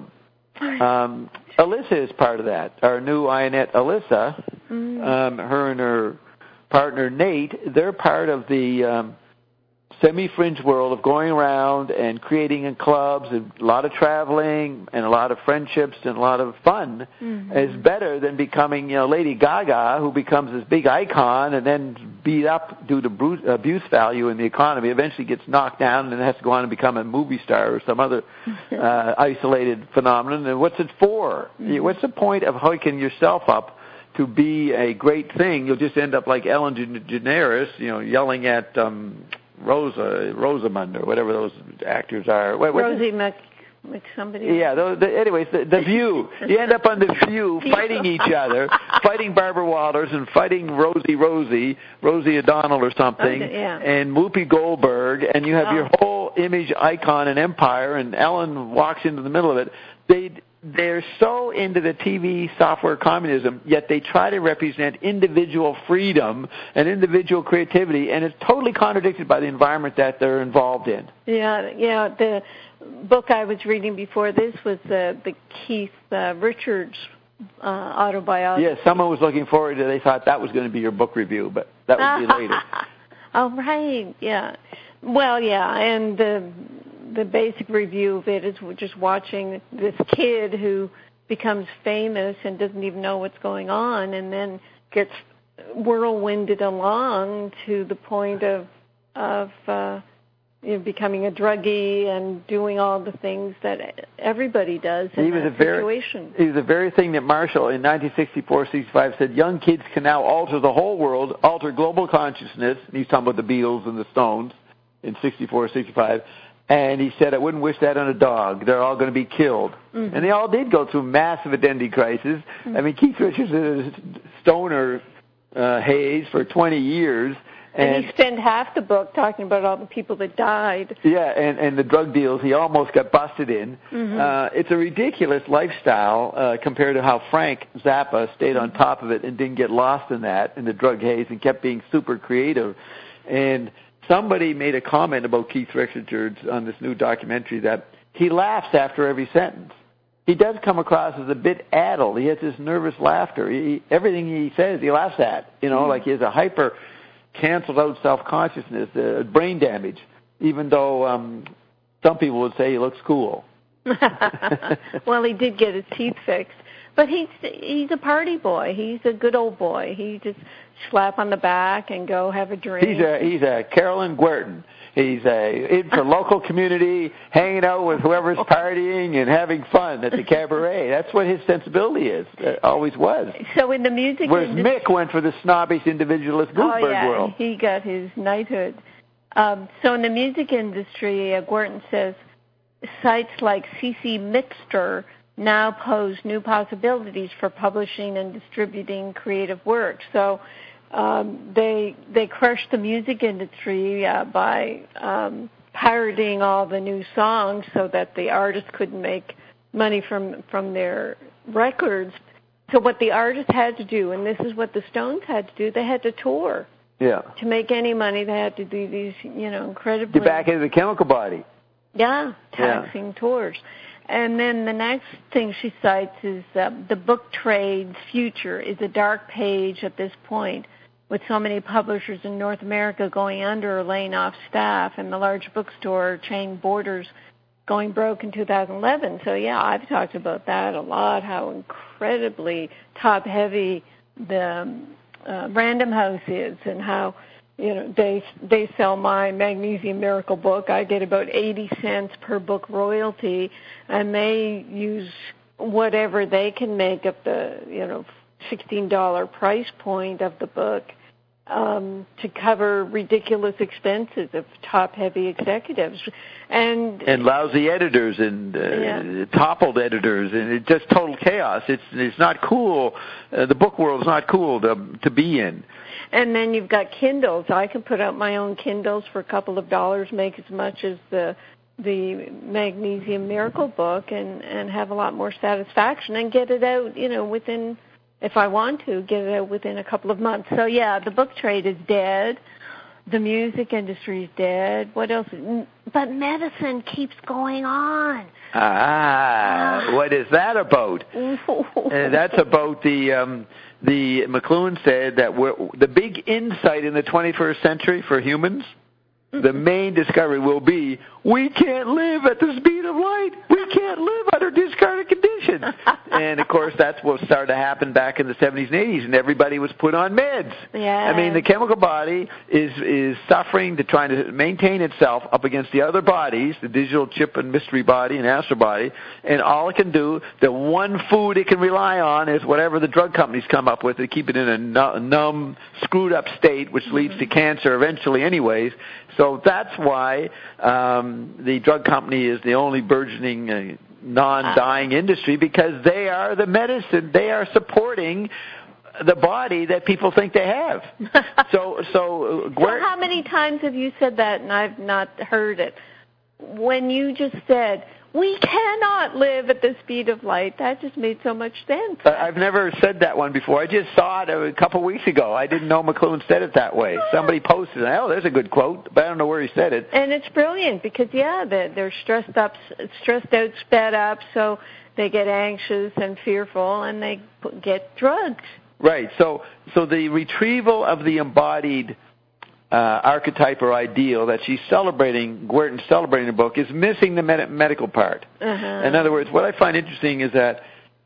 Speaker 1: Um, Alyssa is part of that. Our new Ionette Alyssa, mm-hmm. um, her and her partner Nate, they're part of the um, semi-fringe world of going around and creating in clubs, and a lot of traveling and a lot of friendships and a lot of fun. Mm-hmm. Is better than becoming, you know, Lady Gaga, who becomes this big icon and then beat up due to abuse value in the economy, eventually gets knocked down and then has to go on and become a movie star or some other uh, isolated phenomenon. And what's it for? Mm-hmm. What's the point of hooking yourself up to be a great thing? You'll just end up like Ellen DeGeneres, you know, yelling at um, Rosa, Rosamund, or whatever those actors are. What,
Speaker 2: Rosie Mc, Mc somebody.
Speaker 1: Yeah. The, the, anyways, the, the View. You end up on the View, fighting each other, fighting Barbara Walters and fighting Rosie, Rosie, Rosie O'Donnell or something,
Speaker 2: okay, yeah.
Speaker 1: and Whoopi Goldberg, and you have oh. your whole image icon and empire, and Ellen walks into the middle of it. They they're so into the T V software communism, yet they try to represent individual freedom and individual creativity, and it's totally contradicted by the environment that they're involved in.
Speaker 2: Yeah, yeah. The book I was reading before this was the, the Keith uh, Richards uh, autobiography.
Speaker 1: Yeah, someone was looking forward to it. They thought that was going to be your book review, but that would be later.
Speaker 2: Oh, right, yeah. Well, yeah, and the... the basic review of it is just watching this kid who becomes famous and doesn't even know what's going on, and then gets whirlwinded along to the point of of uh, you know, becoming a druggie and doing all the things that everybody does in that situation.
Speaker 1: He was the very thing that Marshall in nineteen sixty-four sixty-five said, young kids can now alter the whole world, alter global consciousness. And he's talking about the Beatles and the Stones in sixty-four sixty-five. And he said, I wouldn't wish that on a dog. They're all going to be killed. Mm-hmm. And they all did go through massive identity crises. Mm-hmm. I mean, Keith Richards was a stoner uh, haze for twenty years.
Speaker 2: And, and he spent half the book talking about all the people that died.
Speaker 1: Yeah, and, and the drug deals he almost got busted in. Mm-hmm. Uh, it's a ridiculous lifestyle uh, compared to how Frank Zappa stayed on top of it and didn't get lost in that, in the drug haze, and kept being super creative. And somebody made a comment about Keith Richards on this new documentary that he laughs after every sentence. He does come across as a bit addled. He has this nervous laughter. He, everything he says, he laughs at. You know, mm-hmm. like he has a hyper canceled out self-consciousness, uh, brain damage, even though um, some people would say he looks cool.
Speaker 2: Well, he did get his teeth fixed. But he's he's a party boy. He's a good old boy. He just slap on the back and go have a drink.
Speaker 1: He's a he's a Carolyn Gwerton. He's a in for local community, hanging out with whoever's partying and having fun at the cabaret. That's what his sensibility is. It always was.
Speaker 2: So in the music
Speaker 1: Whereas
Speaker 2: industry,
Speaker 1: Mick went for the snobbish individualist Gutenberg
Speaker 2: oh, yeah,
Speaker 1: world.
Speaker 2: He got his knighthood. Um, so in the music industry, uh, Gwerton says sites like C C Mixter now pose new possibilities for publishing and distributing creative work. So um, they they crushed the music industry uh, by um, pirating all the new songs so that the artists couldn't make money from from their records. So what the artists had to do, and this is what the Stones had to do, they had to tour.
Speaker 1: Yeah.
Speaker 2: To make any money, they had to do these, you know, incredibly...
Speaker 1: Get back into the Chemical Body.
Speaker 2: Yeah, taxing yeah. tours. And then the next thing she cites is uh, the book trade's future is a dark page at this point, with so many publishers in North America going under or laying off staff, and the large bookstore chain Borders going broke in two thousand eleven. So, yeah, I've talked about that a lot, how incredibly top-heavy the uh, Random House is, and how, you know, they they sell my Magnesium Miracle book. I get about eighty cents per book royalty, and they use whatever they can make up the, you know, sixteen dollars price point of the book um, to cover ridiculous expenses of top-heavy executives. And
Speaker 1: and lousy editors and uh, yeah. toppled editors, and it's just total chaos. It's it's not cool. Uh, the book world's not cool to to be in.
Speaker 2: And then you've got Kindles. I can put out my own Kindles for a couple of dollars, make as much as the the Magnesium Miracle book, and and have a lot more satisfaction and get it out, you know, within, if I want to, get it out within a couple of months. So yeah, the book trade is dead. The music industry is dead. What else? But medicine keeps going on.
Speaker 1: Ah, what is that about? uh, that's about the um, the McLuhan said that we're, the big insight in the twenty-first century for humans, the main discovery will be we can't live at the speed of light. We can't live under discarded conditions. And, of course, that's what started to happen back in the seventies and eighties, and everybody was put on meds.
Speaker 2: Yeah.
Speaker 1: I mean, the chemical body is is suffering to trying to maintain itself up against the other bodies, the digital chip and mystery body and astral body, and all it can do, the one food it can rely on is whatever the drug companies come up with to keep it in a numb, screwed-up state, which leads mm-hmm. to cancer eventually anyways. So that's why um, the drug company is the only burgeoning uh, non-dying uh, industry, because they are the medicine. They are supporting the body that people think they have. so, so, uh,
Speaker 2: so how many times have you said that and I've not heard it? When you just said, we cannot live at the speed of light, that just made so much sense.
Speaker 1: I've never said that one before. I just saw it a couple of weeks ago. I didn't know McLuhan said it that way. Somebody posted it. Oh, there's a good quote, but I don't know where he said it.
Speaker 2: And it's brilliant because, yeah, they're, they're stressed up, stressed out, sped up, so they get anxious and fearful, and they get drugs.
Speaker 1: Right. So, so the retrieval of the embodied Uh, archetype or ideal that she's celebrating, Guertin's celebrating in the book, is missing the med- medical part.
Speaker 2: Uh-huh.
Speaker 1: In other words, what I find interesting is that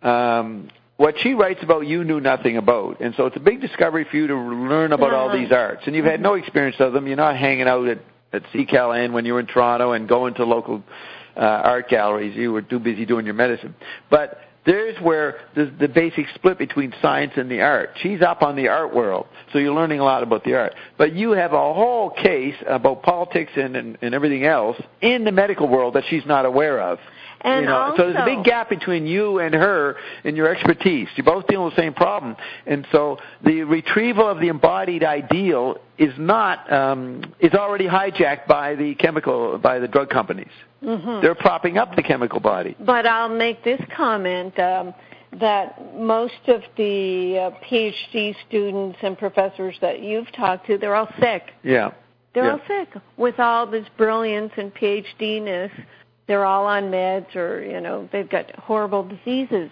Speaker 1: um, what she writes about, you knew nothing about. And so it's a big discovery for you to learn about uh-huh. all these arts. And you've had no experience of them. You're not hanging out at, at C C A L N when you were in Toronto and going to local uh, art galleries. You were too busy doing your medicine. But there's where the, the basic split between science and the art. She's up on the art world, so you're learning a lot about the art. But you have a whole case about politics and, and, and everything else in the medical world that she's not aware of.
Speaker 2: And
Speaker 1: you know,
Speaker 2: also,
Speaker 1: so there's a big gap between you and her in your expertise. You're both dealing with the same problem. And so the retrieval of the embodied ideal is not, um, is already hijacked by the chemical, by the drug companies.
Speaker 2: Mm-hmm.
Speaker 1: They're propping up the chemical body.
Speaker 2: But I'll make this comment, um, that most of the uh, PhD students and professors that you've talked to, they're all sick.
Speaker 1: Yeah.
Speaker 2: They're
Speaker 1: yeah.
Speaker 2: all sick. With all this brilliance and PhD-ness, they're all on meds, or, you know, they've got horrible diseases.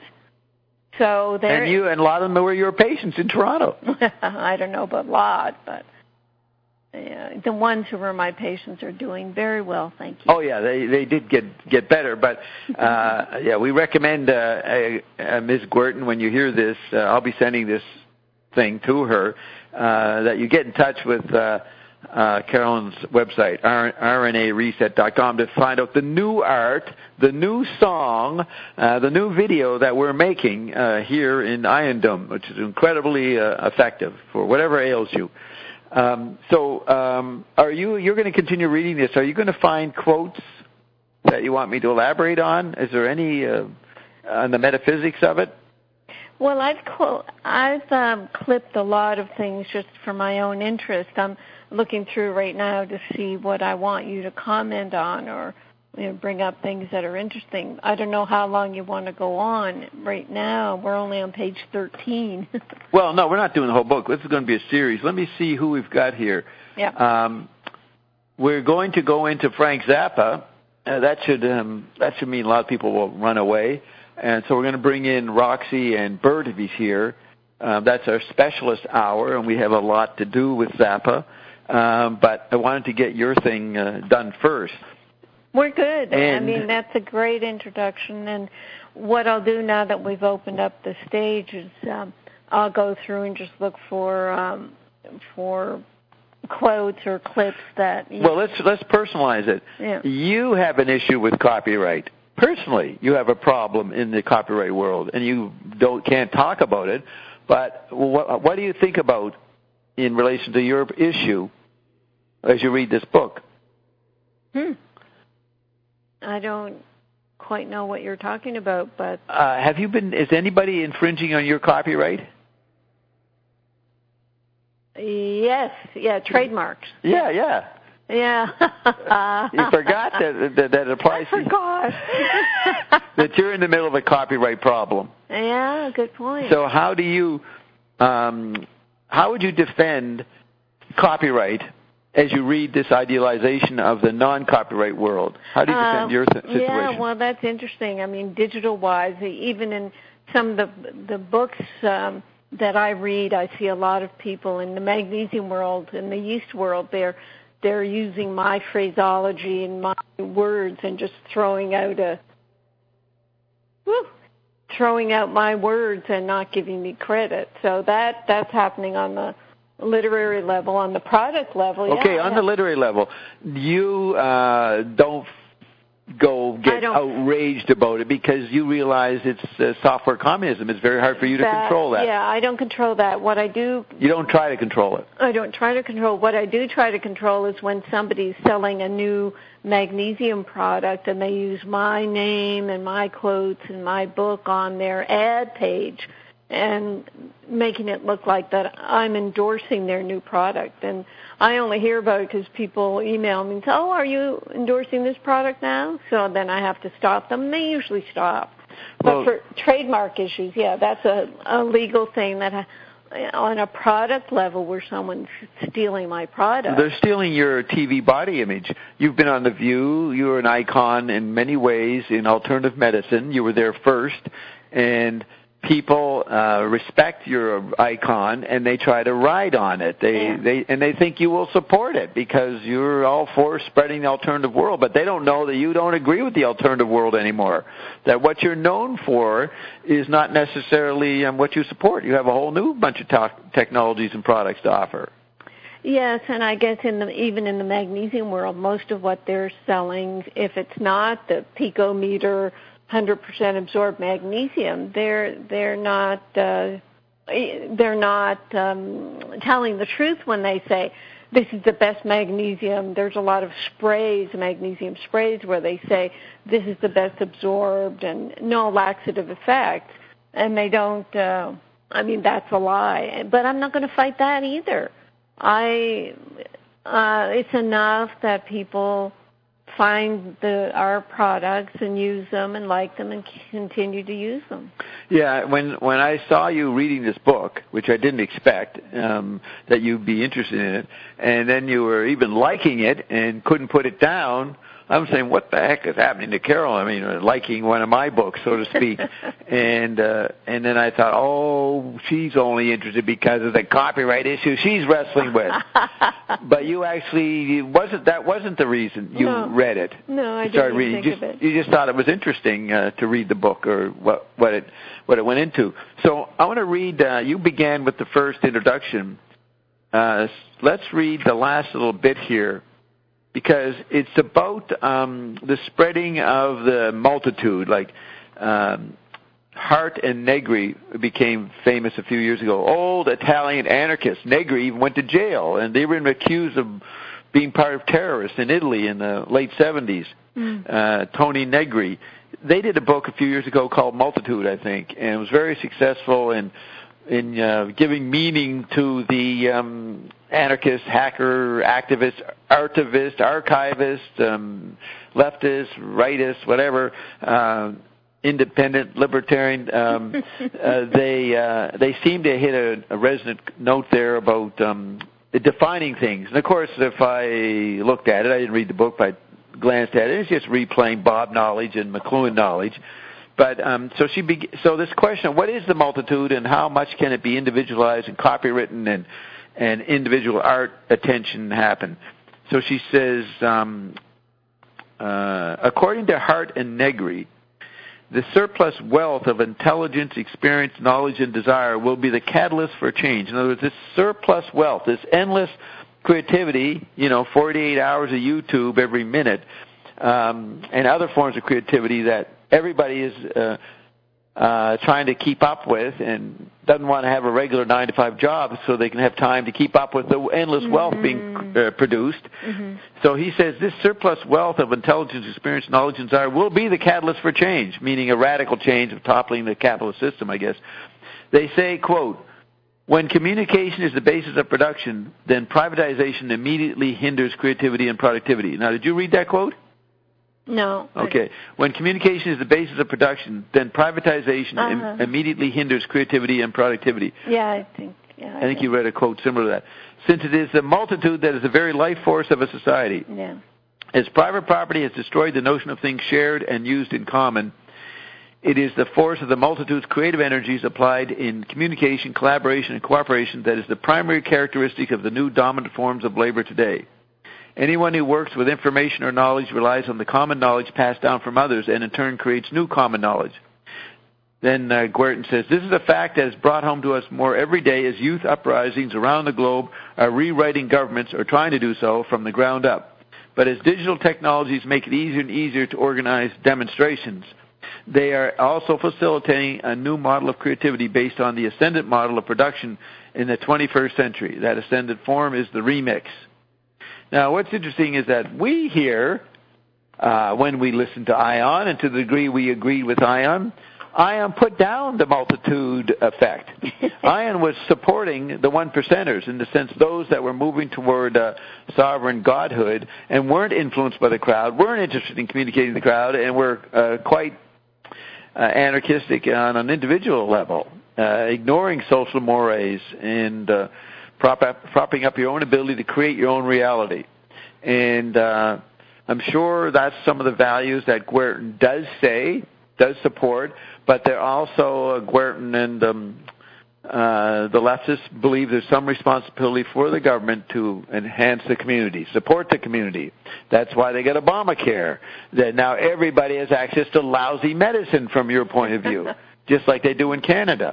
Speaker 2: So they're...
Speaker 1: And you and a lot of them were your patients in Toronto.
Speaker 2: I don't know about a lot, but uh, the ones who were my patients are doing very well, thank you.
Speaker 1: Oh, yeah, they they did get, get better. But, uh, yeah, we recommend uh, uh, Miz Guertin, when you hear this, uh, I'll be sending this thing to her, uh, that you get in touch with... Uh, Uh, Carolyn's website, R N A reset dot com, to find out the new art, the new song, uh, the new video that we're making uh, here in Iandom, which is incredibly uh, effective for whatever ails you. Um, so, um, are you you're going to continue reading this? Are you going to find quotes that you want me to elaborate on? Is there any uh, on the metaphysics of it?
Speaker 2: Well, I've cl- I've um, clipped a lot of things just for my own interest. I'm looking through right now to see what I want you to comment on or, you know, bring up things that are interesting. I don't know how long you want to go on. Right now, we're only on page thirteen.
Speaker 1: Well, no, we're not doing the whole book. This is going to be a series. Let me see who we've got here.
Speaker 2: Yeah.
Speaker 1: Um, we're going to go into Frank Zappa. Uh, that should um, that should mean a lot of people will run away. And so we're going to bring in Roxy and Bert if he's here. Um, that's our specialist hour, and we have a lot to do with Zappa. Um, but I wanted to get your thing uh, done first.
Speaker 2: We're good.
Speaker 1: And
Speaker 2: I mean, that's a great introduction. And what I'll do now that we've opened up the stage is um, I'll go through and just look for um, for quotes or clips that. You
Speaker 1: well, let's let's personalize it.
Speaker 2: Yeah.
Speaker 1: You have an issue with copyright. Personally, you have a problem in the copyright world, and you don't can't talk about it. But what, what do you think about in relation to your issue as you read this book?
Speaker 2: Hmm. I don't quite know what you're talking about, but
Speaker 1: uh, have you been? Is anybody infringing on your copyright?
Speaker 2: Yes, yeah, trademarks.
Speaker 1: Yeah, yeah.
Speaker 2: Yeah.
Speaker 1: You forgot that that, that applies
Speaker 2: I forgot.
Speaker 1: to that you're in the middle of a copyright problem.
Speaker 2: Yeah, good point.
Speaker 1: So how do you, um, how would you defend copyright as you read this idealization of the non-copyright world? How do you defend
Speaker 2: um,
Speaker 1: your th- situation?
Speaker 2: Yeah, well, that's interesting. I mean, digital-wise, even in some of the the books um, that I read, I see a lot of people in the magnesium world, in the yeast world, they're they're using my phraseology and my words and just throwing out a, whew, throwing out my words and not giving me credit. So that that's happening on the literary level. On the product level, yeah.
Speaker 1: Okay, on
Speaker 2: yeah.
Speaker 1: the literary level, you uh, don't go get outraged about it because you realize it's uh, software communism. It's very hard for you to
Speaker 2: that,
Speaker 1: control that.
Speaker 2: Yeah, I don't control that. What I do...
Speaker 1: You don't try to control it.
Speaker 2: I don't try to control. What I do try to control is when somebody's selling a new magnesium product and they use my name and my quotes and my book on their ad page and making it look like that I'm endorsing their new product. And I only hear about it because people email me and say, oh, are you endorsing this product now? So then I have to stop them. They usually stop.
Speaker 1: Well,
Speaker 2: but for trademark issues, yeah, that's a, a legal thing that I, on a product level where someone's stealing my product.
Speaker 1: They're stealing your T V body image. You've been on The View. You're an icon in many ways in alternative medicine. You were there first. And people uh, respect your icon, and they try to ride on it. They,
Speaker 2: yeah.
Speaker 1: they, and they think you will support it because you're all for spreading the alternative world. But they don't know that you don't agree with the alternative world anymore. That what you're known for is not necessarily um, what you support. You have a whole new bunch of to- technologies and products to offer.
Speaker 2: Yes, and I guess in the, even in the magnesium world, most of what they're selling, if it's not the picometer, one hundred percent absorbed magnesium, they're they're not uh, they're not um, telling the truth when they say this is the best magnesium. There's a lot of sprays, magnesium sprays, where they say this is the best absorbed and no laxative effect, and they don't. Uh, I mean, that's a lie. But I'm not going to fight that either. I uh, it's enough that people find the our products and use them and like them and continue to use them.
Speaker 1: Yeah, when when I saw you reading this book, which I didn't expect um, that you'd be interested in it, and then you were even liking it and couldn't put it down, I'm saying, what the heck is happening to Carol? I mean, liking one of my books, so to speak. and uh, and then I thought, oh, she's only interested because of the copyright issue she's wrestling with. But you actually wasn't that wasn't the reason you
Speaker 2: no.
Speaker 1: read it.
Speaker 2: No, I
Speaker 1: you started
Speaker 2: didn't
Speaker 1: reading.
Speaker 2: think
Speaker 1: You just,
Speaker 2: of it.
Speaker 1: You just thought it was interesting uh, to read the book or what what it what it went into. So I want to read. Uh, you began with the first introduction. Uh, let's read the last little bit here, because it's about um, the spreading of the multitude. Like um, Hart and Negri became famous a few years ago. Old Italian anarchists. Negri even went to jail, and they were accused of being part of terrorists in Italy in the late seventies. Mm. Uh, Tony Negri. they did a book a few years ago called Multitude, I think, and it was very successful in in uh, giving meaning to the um, anarchist, hacker, activist, artivist, archivist, um, leftist, rightist, whatever, uh, independent, libertarian. Um, uh, they uh, they seem to hit a, a resonant note there about um, defining things. And of course, if I looked at it, I didn't read the book, but I glanced at it. It's just replaying Bob knowledge and McLuhan knowledge. But um, so she be, so this question: what is the multitude, and how much can it be individualized and copywritten, and and individual art attention happen? So she says, um, uh, according to Hart and Negri, the surplus wealth of intelligence, experience, knowledge, and desire will be the catalyst for change. In other words, this surplus wealth, this endless creativity, you know, forty-eight hours of YouTube every minute, um, and other forms of creativity that everybody is uh, uh, trying to keep up with and doesn't want to have a regular nine to five job so they can have time to keep up with the endless mm-hmm. wealth being uh, produced. Mm-hmm. So he says this surplus wealth of intelligence, experience, knowledge, and desire will be the catalyst for change, meaning a radical change of toppling the capitalist system, I guess. They say, quote, when communication is the basis of production, then privatization immediately hinders creativity and productivity. Now, did you read that quote?
Speaker 2: No.
Speaker 1: Okay. When communication is the basis of production, then privatization uh-huh. im- immediately hinders creativity and productivity.
Speaker 2: Yeah, I think. Yeah, I,
Speaker 1: I think you read a quote similar to that. Since it is the multitude that is the very life force of a society.
Speaker 2: Yeah.
Speaker 1: As private property has destroyed the notion of things shared and used in common, it is the force of the multitude's creative energies applied in communication, collaboration, and cooperation that is the primary characteristic of the new dominant forms of labor today. Anyone who works with information or knowledge relies on the common knowledge passed down from others and in turn creates new common knowledge. Then uh, Guertin says, this is a fact that is brought home to us more every day as youth uprisings around the globe are rewriting governments or trying to do so from the ground up. But as digital technologies make it easier and easier to organize demonstrations, they are also facilitating a new model of creativity based on the ascendant model of production in the twenty-first century. That ascendant form is the remix. Now, what's interesting is that we here, uh, when we listen to Ion, and to the degree we agreed with Ion, Ion put down the multitude effect. Ion was supporting the one percenters, in the sense those that were moving toward uh, sovereign godhood and weren't influenced by the crowd, weren't interested in communicating with the crowd, and were uh, quite uh, anarchistic on an individual level, uh, ignoring social mores and uh, Prop up, propping up your own ability to create your own reality. And uh, I'm sure that's some of the values that Guertin does say, does support, but they're also, uh, Guertin and um, uh, the leftists believe there's some responsibility for the government to enhance the community, support the community. That's why they got Obamacare, that now everybody has access to lousy medicine from your point of view, just like they do in Canada.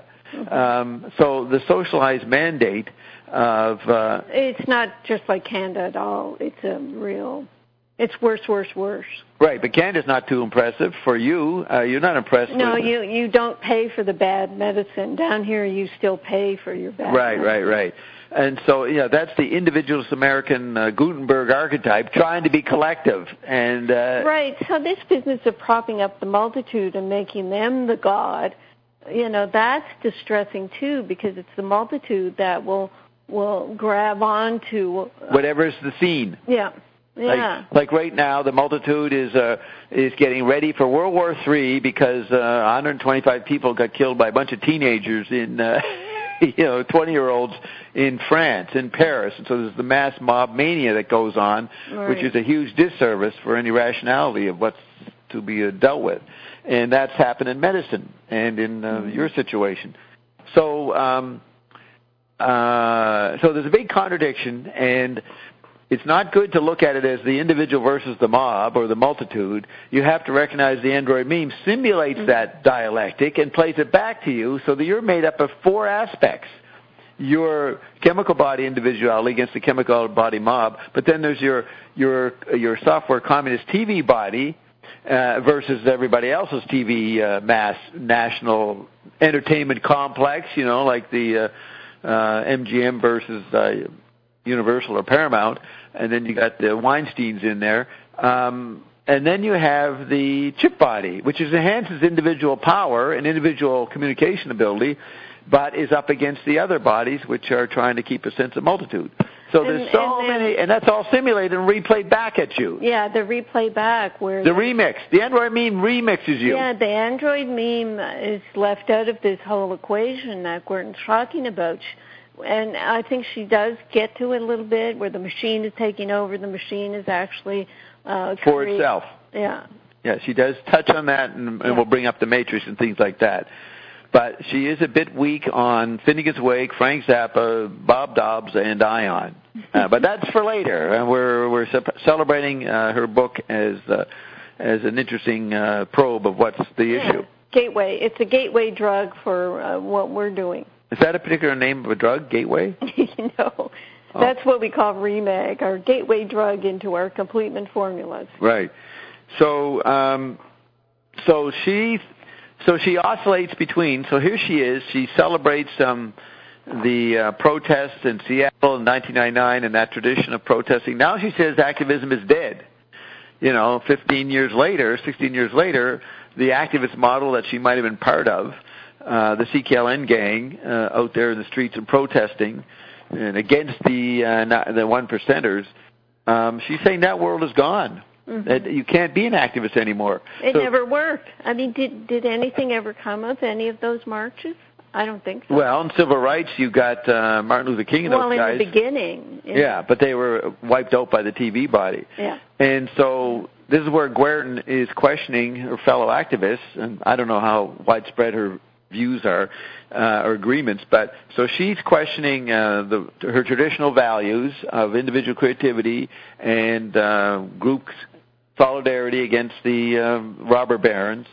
Speaker 1: Um, so the socialized mandate of uh,
Speaker 2: it's not just like Canada at all. It's a real, it's worse, worse, worse.
Speaker 1: Right, but Canada's not too impressive for you. Uh, you're not impressed.
Speaker 2: No,
Speaker 1: with
Speaker 2: you you don't pay for the bad medicine. Down here, you still pay for your bad.
Speaker 1: Right,
Speaker 2: medicine.
Speaker 1: right, right. And so, yeah, that's the individualist American uh, Gutenberg archetype, trying to be collective. And uh,
Speaker 2: right. So this business of propping up the multitude and making them the god, you know, that's distressing too, because it's the multitude that will. will grab on to uh,
Speaker 1: whatever's the scene.
Speaker 2: Yeah, yeah.
Speaker 1: Like, like right now, the multitude is uh, is getting ready for World War Three because uh, one hundred twenty-five people got killed by a bunch of teenagers in, uh, you know, twenty-year-olds in France, in Paris, and so there's the mass mob mania that goes on,
Speaker 2: right.
Speaker 1: which is a huge disservice for any rationality of what's to be uh, dealt with, and that's happened in medicine and in uh, mm-hmm. your situation. So. Um, Uh, so there's a big contradiction, and it's not good to look at it as the individual versus the mob or the multitude. You have to recognize the Android meme simulates mm-hmm. that dialectic and plays it back to you so that you're made up of four aspects. Your chemical body individuality against the chemical body mob, but then there's your your your software communist T V body uh, versus everybody else's T V uh, mass national entertainment complex, you know, like the... Uh, Uh, M G M versus uh, Universal or Paramount, and then you got the Weinsteins in there. Um, and then you have the chip body, which is enhances individual power and individual communication ability, but is up against the other bodies, which are trying to keep a sense of multitude. So
Speaker 2: and,
Speaker 1: there's so
Speaker 2: and then,
Speaker 1: many, and that's all simulated and replayed back at you.
Speaker 2: Yeah, the replay back where
Speaker 1: the, the remix, the Android meme remixes you.
Speaker 2: Yeah, the Android meme is left out of this whole equation that Gwerton's talking about. And I think she does get to it a little bit, where the machine is taking over. The machine is actually uh,
Speaker 1: for
Speaker 2: create,
Speaker 1: itself.
Speaker 2: Yeah.
Speaker 1: Yeah, she does touch on that, and, and yeah. we'll bring up the Matrix and things like that. But she is a bit weak on Finnegan's Wake, Frank Zappa, Bob Dobbs, and Ion. Uh, but that's for later. And we're we're celebrating uh, her book as uh, as an interesting uh, probe of what's the
Speaker 2: yeah.
Speaker 1: issue.
Speaker 2: Gateway. It's a gateway drug for uh, what we're doing.
Speaker 1: Is that a particular name of a drug, Gateway?
Speaker 2: No. Oh. That's what we call Remag, our gateway drug into our complement formulas.
Speaker 1: Right. So, um, so she, so she oscillates between. So here she is. She celebrates um, the uh, protests in Seattle in nineteen ninety-nine and that tradition of protesting. Now she says activism is dead. You know, fifteen years later, sixteen years later, the activist model that she might have been part of. Uh, the C K L N gang uh, out there in the streets and protesting and against the uh, the one percenters. Um, she's saying that world is gone. Mm-hmm. That you can't be an activist anymore.
Speaker 2: It
Speaker 1: so,
Speaker 2: never worked. I mean, did did anything ever come of any of those marches? I don't think so.
Speaker 1: Well, in civil rights, you got uh, Martin Luther King and
Speaker 2: well,
Speaker 1: those guys.
Speaker 2: Well, in the beginning.
Speaker 1: Yeah. yeah, but they were wiped out by the T V body.
Speaker 2: Yeah.
Speaker 1: And so this is where Gwerton is questioning her fellow activists, and I don't know how widespread her views are uh, or agreements, but so she's questioning uh, the, her traditional values of individual creativity and uh, group solidarity against the uh, robber barons,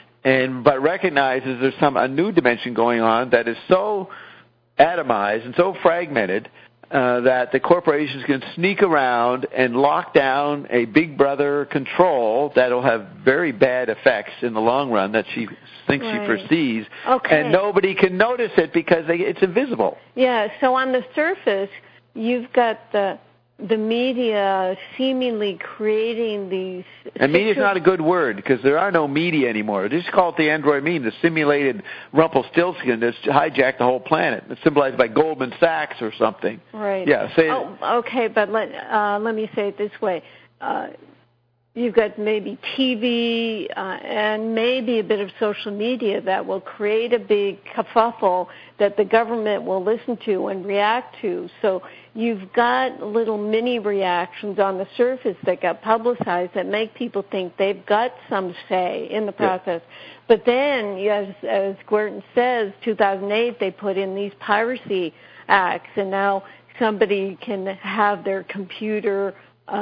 Speaker 1: and but recognizes there's some a new dimension going on that is so atomized and so fragmented uh, that the corporations can sneak around and lock down a big brother control that will have very bad effects in the long run that she thinks
Speaker 2: right.
Speaker 1: she foresees,
Speaker 2: okay.
Speaker 1: and nobody can notice it because they, it's invisible.
Speaker 2: Yeah, so on the surface, you've got the the media seemingly creating these...
Speaker 1: And media is not a good word, because there are no media anymore. Just call it the Android meme, the simulated Rumpelstiltskin that's hijacked the whole planet. It's symbolized by Goldman Sachs or something.
Speaker 2: Right.
Speaker 1: Yeah. Say
Speaker 2: oh, okay, but let, uh, let me say it this way. Uh, You've got maybe T V uh, and maybe a bit of social media that will create a big kerfuffle that the government will listen to and react to. So you've got little mini reactions on the surface that got publicized that make people think they've got some say in the process. Yeah. But then, as, as Gwerton says, two thousand eight, they put in these piracy acts, and now somebody can have their computer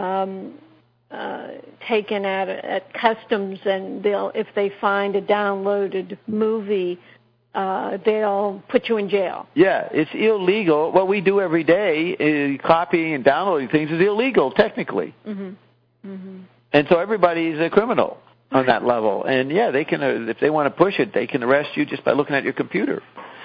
Speaker 2: um Uh, taken at at customs, and they'll if they find a downloaded movie, uh, they'll put you in jail.
Speaker 1: Yeah, it's illegal. What we do every day, is copying and downloading things, is illegal technically.
Speaker 2: Mm-hmm. Mm-hmm.
Speaker 1: And so everybody's a criminal on that level. And yeah, they can uh, if they want to push it, they can arrest you just by looking at your computer.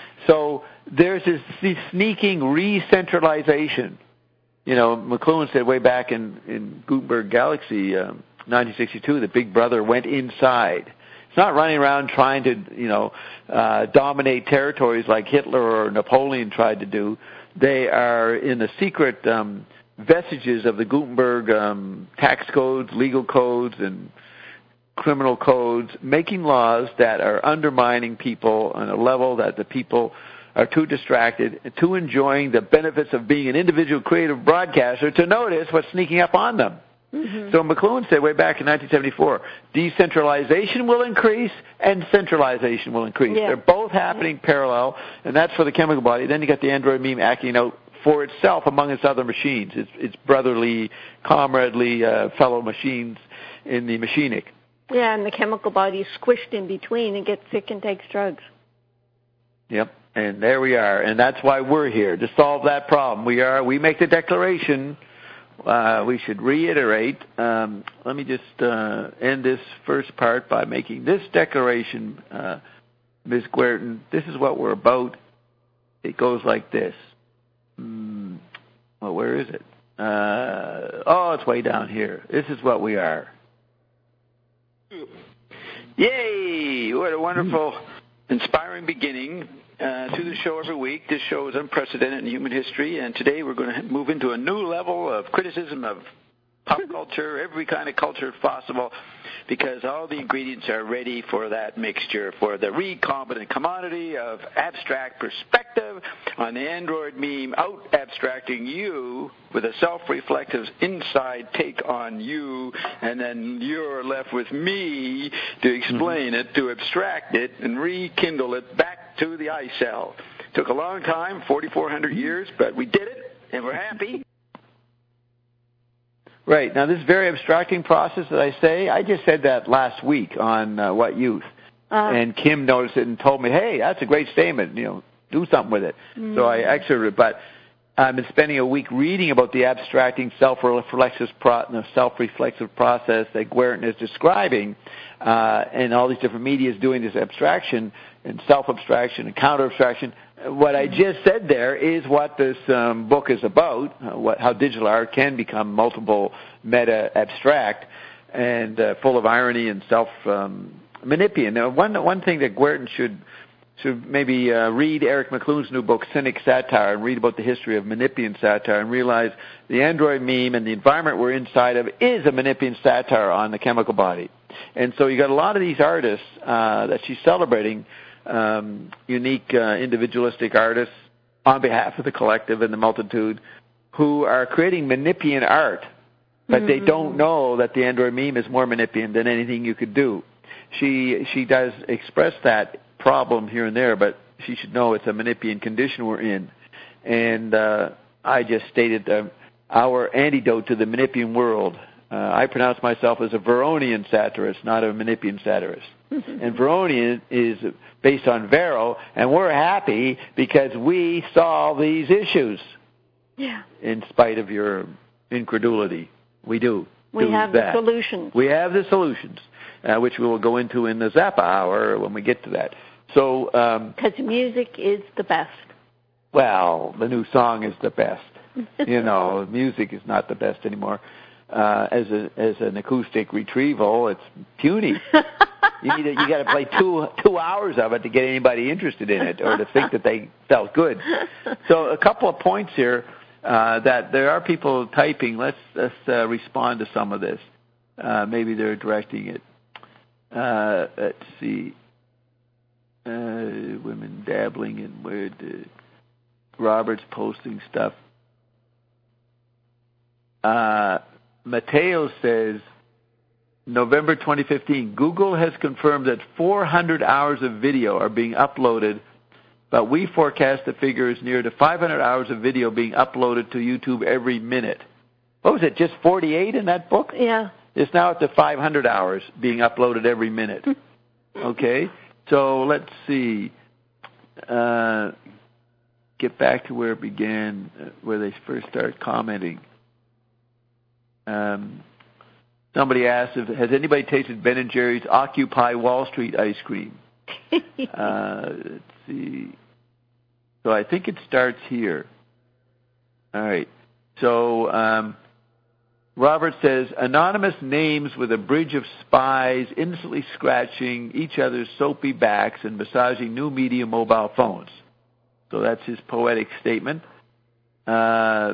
Speaker 1: So there's this, this sneaking re-centralization. You know, McLuhan said way back in, in Gutenberg Galaxy, um, nineteen sixty-two, that Big Brother went inside. It's not running around trying to, you know, uh, dominate territories like Hitler or Napoleon tried to do. They are in the secret um, vestiges of the Gutenberg um, tax codes, legal codes, and criminal codes, making laws that are undermining people on a level that the people are too distracted, too enjoying the benefits of being an individual creative broadcaster to notice what's sneaking up on them. Mm-hmm. So McLuhan said way back in nineteen seventy-four, decentralization will increase and centralization will increase. Yeah. They're both happening yeah. parallel, and that's for the chemical body. Then you got the Android meme acting out for itself among its other machines, its, its brotherly, comradely uh, fellow machines in the machinic.
Speaker 2: Yeah, and the chemical body is squished in between and gets sick and takes drugs.
Speaker 1: Yep. And there we are, and that's why we're here, to solve that problem. We are. We make the declaration. Uh, we should reiterate. Um, let me just uh, end this first part by making this declaration, uh, Miz Gwerton. This is what we're about. It goes like this. Mm, well, where is it? Uh, oh, it's way down here. This is what we are. Yay! What a wonderful, inspiring beginning uh, to the show every week. This show is unprecedented in human history, and today we're going to move into a new level of criticism of pop culture, every kind of culture possible, because all the ingredients are ready for that mixture, for the recombinant commodity of abstract perspective on the Android meme, out abstracting you with a self-reflective inside take on you, and then you're left with me to explain mm-hmm. it, to abstract it, and rekindle it back to the I cell. Took a long time, forty-four hundred years, but we did it, and we're happy. Right. Now, this very abstracting process that I say, I just said that last week on uh, What Youth. Uh, and Kim noticed it and told me, hey, that's a great statement, you know, do something with it. Mm. So I excerpted it. But I've been spending a week reading about the abstracting self-reflexive, pro- self-reflexive process that Guertin is describing, uh, and all these different media is doing this abstraction and self-abstraction and counter-abstraction. What I just said there is what this um, book is about, uh, what, how digital art can become multiple meta-abstract and uh, full of irony and self-manipulation. Um, now, one, one thing that Guertin should should maybe uh, read Eric McLuhan's new book, Cynic Satire, and read about the history of Manipian satire and realize the Android meme and the environment we're inside of is a Manipian satire on the chemical body. And so you got a lot of these artists uh, that she's celebrating, Um, unique, uh, individualistic artists on behalf of the collective and the multitude who are creating Manipian art, but mm-hmm. they don't know that the Android meme is more Manipian than anything you could do. She she does express that problem here and there, but she should know it's a Manipian condition we're in. And uh, I just stated uh, our antidote to the Manipian world. Uh, I pronounce myself as a Veronian satirist, not a Manipian satirist. And Veronian is based on Vero, and we're happy because we solve these issues.
Speaker 2: Yeah.
Speaker 1: In spite of your incredulity. We do.
Speaker 2: We
Speaker 1: do
Speaker 2: have
Speaker 1: that.
Speaker 2: the solutions.
Speaker 1: We have the solutions, uh, which we will go into in the Zappa hour when we get to that. So,
Speaker 2: because um, music is the best.
Speaker 1: Well, the new song is the best. You know, music is not the best anymore. Uh, as a as an acoustic retrieval, it's puny. You need a, you got to play two two hours of it to get anybody interested in it or to think that they felt good. So a couple of points here uh, that there are people typing. Let's let's uh, respond to some of this. Uh, maybe they're directing it. Uh, let's see. Uh, women dabbling in weird. Uh, Robert's posting stuff. Uh, Mateo says, November twenty fifteen, Google has confirmed that four hundred hours of video are being uploaded, but we forecast the figure is near to five hundred hours of video being uploaded to YouTube every minute. What was it, just forty-eight in that book?
Speaker 2: Yeah.
Speaker 1: It's now at the five hundred hours being uploaded every minute. Okay, so let's see. Uh, get back to where it began, uh, where they first started commenting. Um, somebody asked, if, has anybody tasted Ben and Jerry's Occupy Wall Street ice cream? uh, let's see. So I think it starts here. All right. So um, Robert says, anonymous names with a bridge of spies instantly scratching each other's soapy backs and massaging new media mobile phones. So that's his poetic statement. Uh,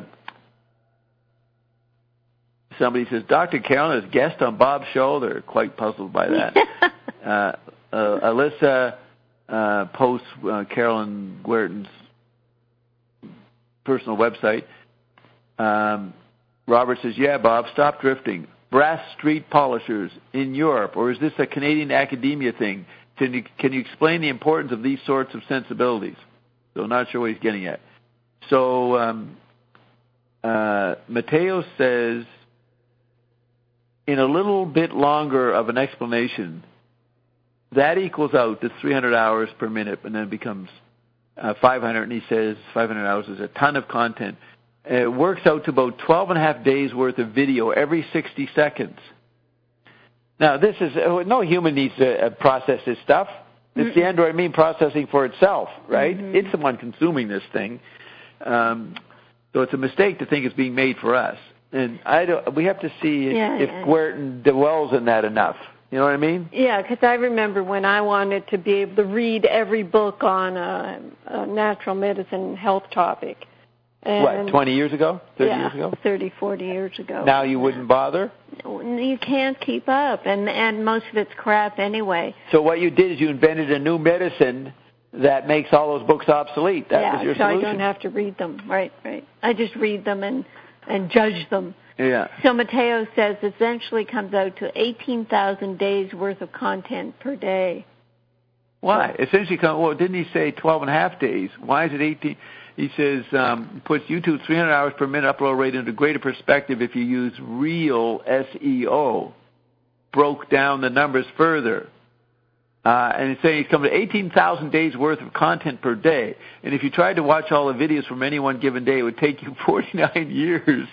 Speaker 1: somebody says, Doctor Carolyn is guest on Bob's show. They're quite puzzled by that. uh, uh, Alyssa uh, posts uh, Carolyn Guertin's personal website. Um, Robert says, yeah, Bob, stop drifting. Brass street polishers in Europe, or is this a Canadian academia thing? Can you, can you explain the importance of these sorts of sensibilities? So not sure what he's getting at. So um, uh, Mateo says, in a little bit longer of an explanation, that equals out to three hundred hours per minute, and then it becomes uh, five hundred, and he says five hundred hours is a ton of content. It works out to about twelve and a half days worth of video every sixty seconds. Now, this is, no human needs to uh, process this stuff. It's mm-hmm. the Android meme processing for itself, right? Mm-hmm. It's the one consuming this thing. Um, so it's a mistake to think it's being made for us. And I don't, we have to see
Speaker 2: yeah,
Speaker 1: if
Speaker 2: yeah.
Speaker 1: Guertin dwells in that enough. You know what I mean?
Speaker 2: Yeah, because I remember when I wanted to be able to read every book on a, a natural medicine health topic. And
Speaker 1: what, twenty years ago? thirty
Speaker 2: yeah,
Speaker 1: years ago?
Speaker 2: thirty, forty years ago.
Speaker 1: Now you wouldn't bother?
Speaker 2: You can't keep up, and and most of it's crap anyway.
Speaker 1: So what you did is you invented a new medicine that makes all those books obsolete. That
Speaker 2: yeah,
Speaker 1: was your
Speaker 2: so
Speaker 1: solution.
Speaker 2: I don't have to read them. Right, right. I just read them and, and judge them.
Speaker 1: Yeah.
Speaker 2: So Mateo says essentially comes out to eighteen thousand days worth of content per day.
Speaker 1: Why? So, essentially, well, didn't he say twelve and a half days? Why is it eighteen? He says, um, puts YouTube's three hundred hours per minute upload rate into greater perspective if you use real S E O. Broke down the numbers further. Uh, and he's saying he's come to eighteen thousand days worth of content per day. And if you tried to watch all the videos from any one given day, it would take you forty-nine years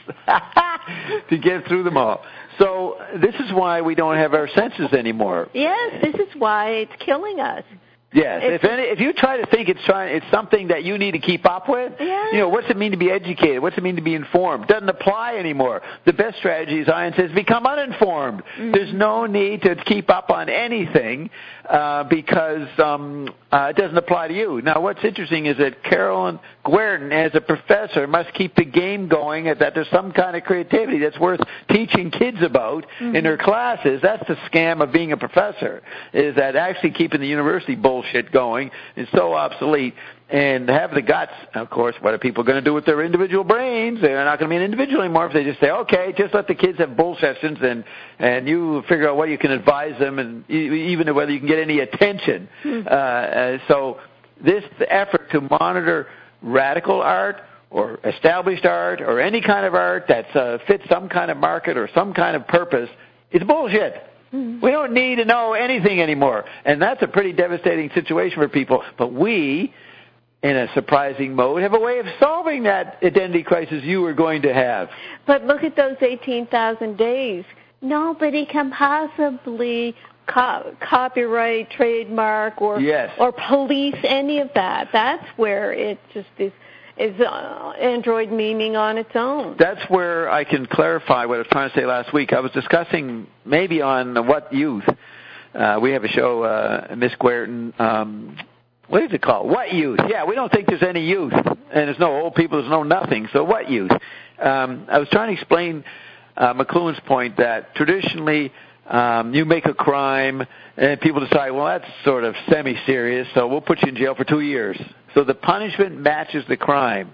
Speaker 1: to get through them all. So this is why we don't have our senses anymore.
Speaker 2: Yes, this is why it's killing us.
Speaker 1: Yes, if any, if you try to think it's trying, it's something that you need to keep up with,
Speaker 2: yeah.
Speaker 1: you know, what's it mean to be educated? What's it mean to be informed? Doesn't apply anymore. The best strategy, as Ian says, become uninformed. Mm-hmm. There's no need to keep up on anything uh, because um, uh, it doesn't apply to you. Now, what's interesting is that Carolyn Guertin, as a professor, must keep the game going, that there's some kind of creativity that's worth teaching kids about mm-hmm. in her classes. That's the scam of being a professor, is that actually keeping the university bull bullshit going is so obsolete, and have the guts, of course, what are people going to do with their individual brains? They're not going to be an individual anymore if they just say, okay, just let the kids have bull sessions and, and you figure out what you can advise them and even whether you can get any attention. Mm-hmm. Uh, uh, so this effort to monitor radical art or established art or any kind of art that uh, fits some kind of market or some kind of purpose is bullshit. We don't need to know anything anymore. And that's a pretty devastating situation for people. But we, in a surprising mode, have a way of solving that identity crisis you were going to have.
Speaker 2: But look at those eighteen thousand days. Nobody can possibly co- copyright, trademark, or
Speaker 1: yes.
Speaker 2: or police any of that. That's where it just is. is uh, Android memeing on its own.
Speaker 1: That's where I can clarify what I was trying to say last week. I was discussing maybe on What Youth. Uh, we have a show, uh, Miss Guertin, um, what is it called? What Youth? Yeah, we don't think there's any youth. And there's no old people, there's no nothing. So what youth? Um, I was trying to explain uh, McLuhan's point that traditionally um, you make a crime and people decide, well, that's sort of semi-serious, so we'll put you in jail for two years. So the punishment matches the crime.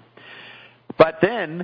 Speaker 1: But then,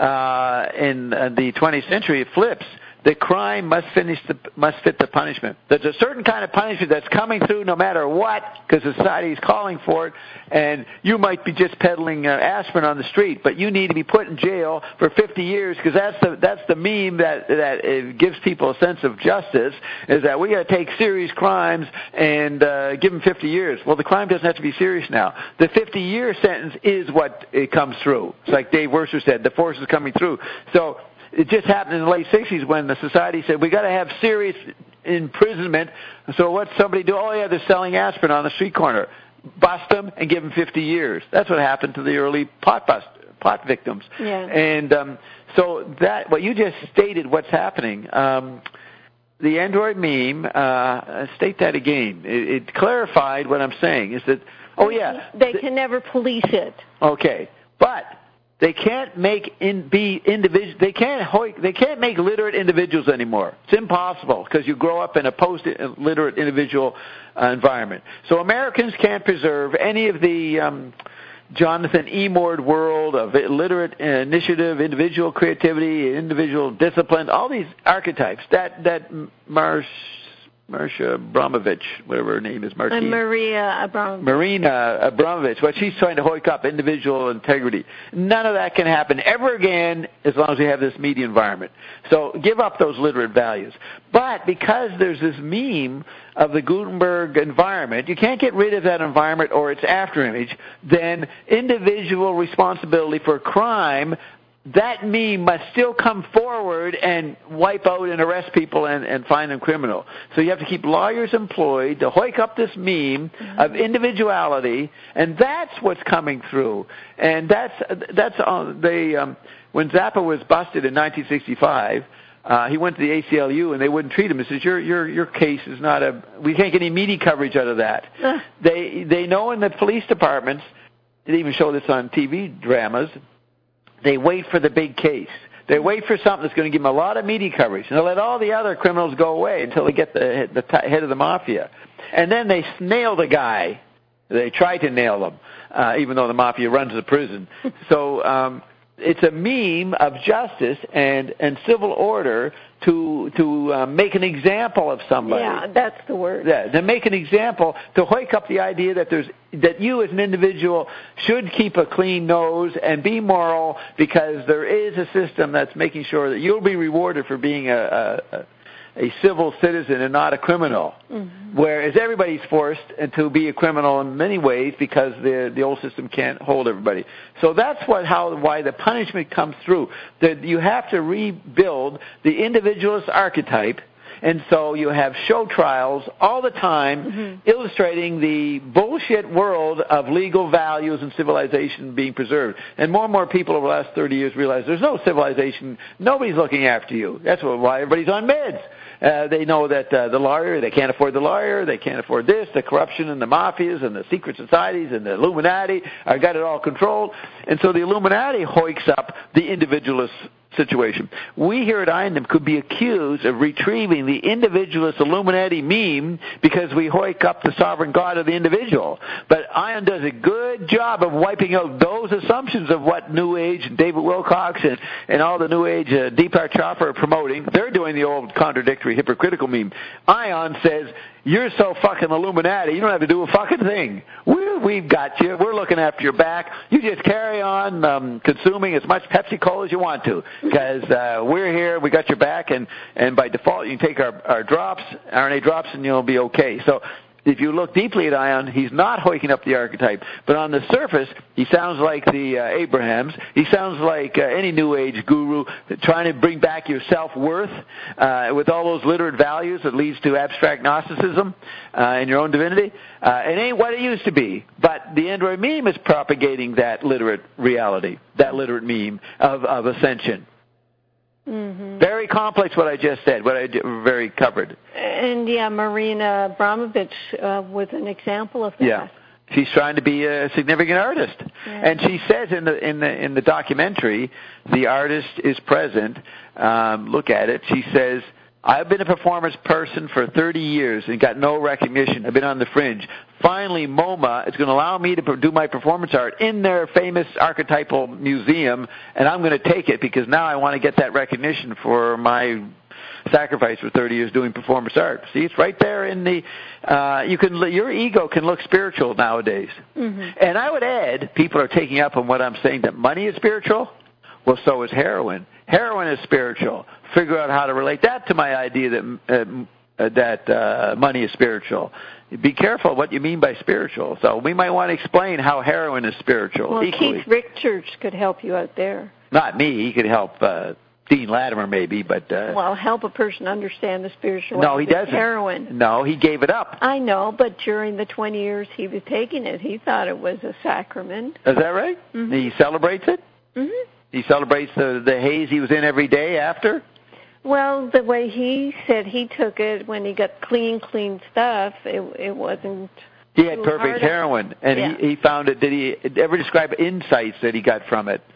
Speaker 1: uh, in uh, the twentieth century, it flips. The crime must finish the, must fit the punishment. There's a certain kind of punishment that's coming through no matter what, because society is calling for it, and you might be just peddling uh, aspirin on the street, but you need to be put in jail for fifty years, because that's the that's the meme that that it gives people a sense of justice, is that we got to take serious crimes and uh, give them fifty years. Well, the crime doesn't have to be serious now. The fifty-year sentence is what it comes through. It's like Dave Worcester said, the force is coming through. So it just happened in the late sixties when the society said, we got to have serious imprisonment. So what's somebody do? Oh, yeah, they're selling aspirin on the street corner. Bust them and give them fifty years. That's what happened to the early pot bust, pot victims.
Speaker 2: Yeah.
Speaker 1: And um, so that what you just stated, what's happening. Um, the Android meme, uh, state that again. It, it clarified what I'm saying. Is that, oh, yeah.
Speaker 2: They can never police it.
Speaker 1: Okay. But they can't make in, be individual. They can't they can't make literate individuals anymore. It's impossible because you grow up in a post-literate individual uh, environment. So Americans can't preserve any of the um, Jonathan Emord world of literate initiative, individual creativity, individual discipline. All these archetypes that that Marsh. Marsha Abramovich, whatever her name is, Martina.
Speaker 2: And Maria Abramovich.
Speaker 1: Marina Abramovich, what she's trying to hoik up, individual integrity. None of that can happen ever again as long as we have this media environment. So give up those literate values. But because there's this meme of the Gutenberg environment, you can't get rid of that environment or its afterimage, then individual responsibility for crime, that meme must still come forward and wipe out and arrest people and, and find them criminal. So you have to keep lawyers employed to hoik up this meme mm-hmm. of individuality, and that's what's coming through. And that's that's uh, they um, when Zappa was busted in nineteen sixty-five. Uh, he went to the A C L U and they wouldn't treat him. He says, your your your case is not a, we can't get any media coverage out of that. Uh. They they know in the police departments, they even show this on T V dramas, they wait for the big case. They wait for something that's going to give them a lot of media coverage, and they'll let all the other criminals go away until they get the, the t- head of the mafia. And then they nail the guy. They try to nail him, uh, even though the mafia runs the prison. So um, it's a meme of justice and, and civil order to to uh, make an example of somebody.
Speaker 2: Yeah, that's the word.
Speaker 1: Yeah, to make an example, to wake up the idea that there's that you as an individual should keep a clean nose and be moral, because there is a system that's making sure that you'll be rewarded for being a, a, a civil citizen and not a criminal. Mm-hmm. Whereas everybody's forced to be a criminal in many ways because the the old system can't hold everybody. So that's what how why the punishment comes through. That you have to rebuild the individualist archetype. And so you have show trials all the time, mm-hmm. illustrating the bullshit world of legal values and civilization being preserved. And more and more people over the last thirty years realize there's no civilization. Nobody's looking after you. That's why everybody's on meds. Uh, they know that uh, the lawyer, they can't afford the lawyer, they can't afford this, the corruption and the mafias and the secret societies and the Illuminati are got it all controlled. And so the Illuminati hoiks up the individualist situation. We here at I N D M could be accused of retrieving the individualist Illuminati meme because we hoik up the sovereign God of the individual. But I N D M does a good job of wiping out those assumptions of what New Age and David Wilcox and, and all the New Age uh, Deepak Chopra are promoting. They're doing the old contradictory, hypocritical meme. Ion says, you're so fucking Illuminati, you don't have to do a fucking thing. We're, we've got you. We're looking after your back. You just carry on um, consuming as much Pepsi-Cola as you want to, because uh, we're here, we got your back, and, and by default you can take our, our drops, R N A drops, and you'll be okay. So if you look deeply at Ion, he's not hoiking up the archetype. But on the surface, he sounds like the uh, Abrahams. He sounds like uh, any New Age guru trying to bring back your self-worth uh, with all those literate values that leads to abstract Gnosticism uh, in your own divinity. Uh, it ain't what it used to be. But the Android meme is propagating that literate reality, that literate meme of, of ascension. Mm-hmm. Very complex what I just said, what I very covered.
Speaker 2: And yeah, Marina Abramovich uh, was an example of that.
Speaker 1: Yeah, she's trying to be a significant artist, yeah. And she says in the in the in the documentary, the artist is present. Um, look at it. She says, I've been a performance person for thirty years and got no recognition. I've been on the fringe. Finally, MoMA is going to allow me to do my performance art in their famous archetypal museum, and I'm going to take it because now I want to get that recognition for my sacrifice for thirty years doing performance art. See, it's right there in the, uh, you can, your ego can look spiritual nowadays. Mm-hmm. And I would add, people are taking up on what I'm saying, that money is spiritual. Well, so is heroin. Heroin is spiritual. Figure out how to relate that to my idea that uh, that uh, money is spiritual. Be careful what you mean by spiritual. So we might want to explain how heroin is spiritual.
Speaker 2: Well,
Speaker 1: equally.
Speaker 2: Keith Richards could help you out there.
Speaker 1: Not me. He could help uh, Dean Latimer maybe, but uh,
Speaker 2: well, help a person understand the spiritual.
Speaker 1: No, he doesn't.
Speaker 2: Heroin.
Speaker 1: No, he gave it up.
Speaker 2: I know, but during the twenty years he was taking it, he thought it was a sacrament.
Speaker 1: Is that right? Mm-hmm. He celebrates it.
Speaker 2: Mm-hmm.
Speaker 1: He celebrates the the haze he was in every day after.
Speaker 2: Well, the way he said he took it when he got clean, clean stuff, it, it wasn't.
Speaker 1: He had perfect heroin, and yeah. he, he found it. Did he ever describe insights that he got from it?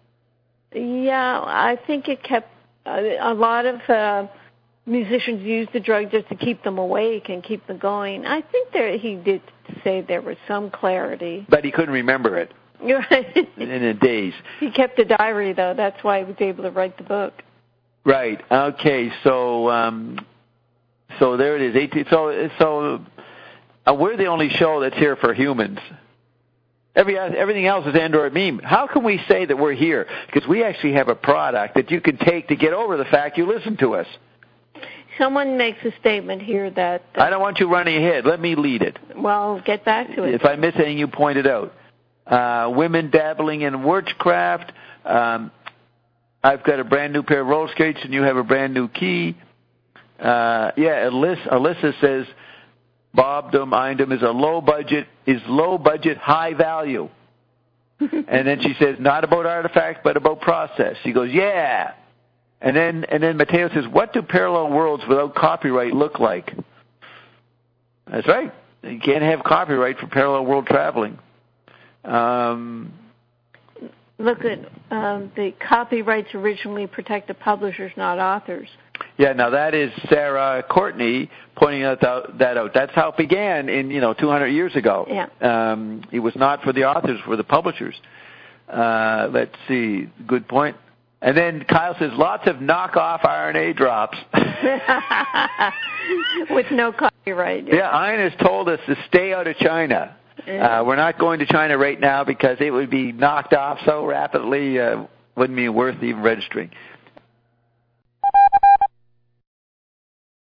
Speaker 2: Yeah, I think it kept uh, a lot of uh, musicians use the drug just to keep them awake and keep them going. I think there he did say there was some clarity,
Speaker 1: but he couldn't remember it.
Speaker 2: You're right.
Speaker 1: in a daze.
Speaker 2: He kept a diary, though. That's why he was able to write the book.
Speaker 1: Right. Okay. So, um, so there it is. eighteen So, so uh, we're the only show that's here for humans. Every everything else is Android meme. How can we say that we're here? Because we actually have a product that you can take to get over the fact you listen to us.
Speaker 2: Someone makes a statement here that... Uh,
Speaker 1: I don't want you running ahead. Let me lead it.
Speaker 2: Well, get back to it.
Speaker 1: If I miss anything, you point it out. Uh, women dabbling in witchcraft. Um, I've got a brand new pair of roller skates, and you have a brand new key. Uh, yeah, Alyssa, Alyssa says Bob Dum Eindem is a low budget, is low budget, high value. And then she says, not about artifacts, but about process. She goes, yeah. And then and then Mateo says, what do parallel worlds without copyright look like? That's right. You can't have copyright for parallel world traveling. Um,
Speaker 2: Look at um, the copyrights originally protect the publishers, not authors.
Speaker 1: Yeah, now that is Sarah Courtney pointing out that out. That's how it began in, you know, two hundred years ago.
Speaker 2: Yeah.
Speaker 1: Um, it was not for the authors, for the publishers. Uh, let's see. Good point. And then Kyle says, lots of knockoff R N A drops.
Speaker 2: With no copyright.
Speaker 1: Yeah, Ian has told us to stay out of China. Uh, we're not going to China right now because it would be knocked off so rapidly, uh, wouldn't be worth even registering.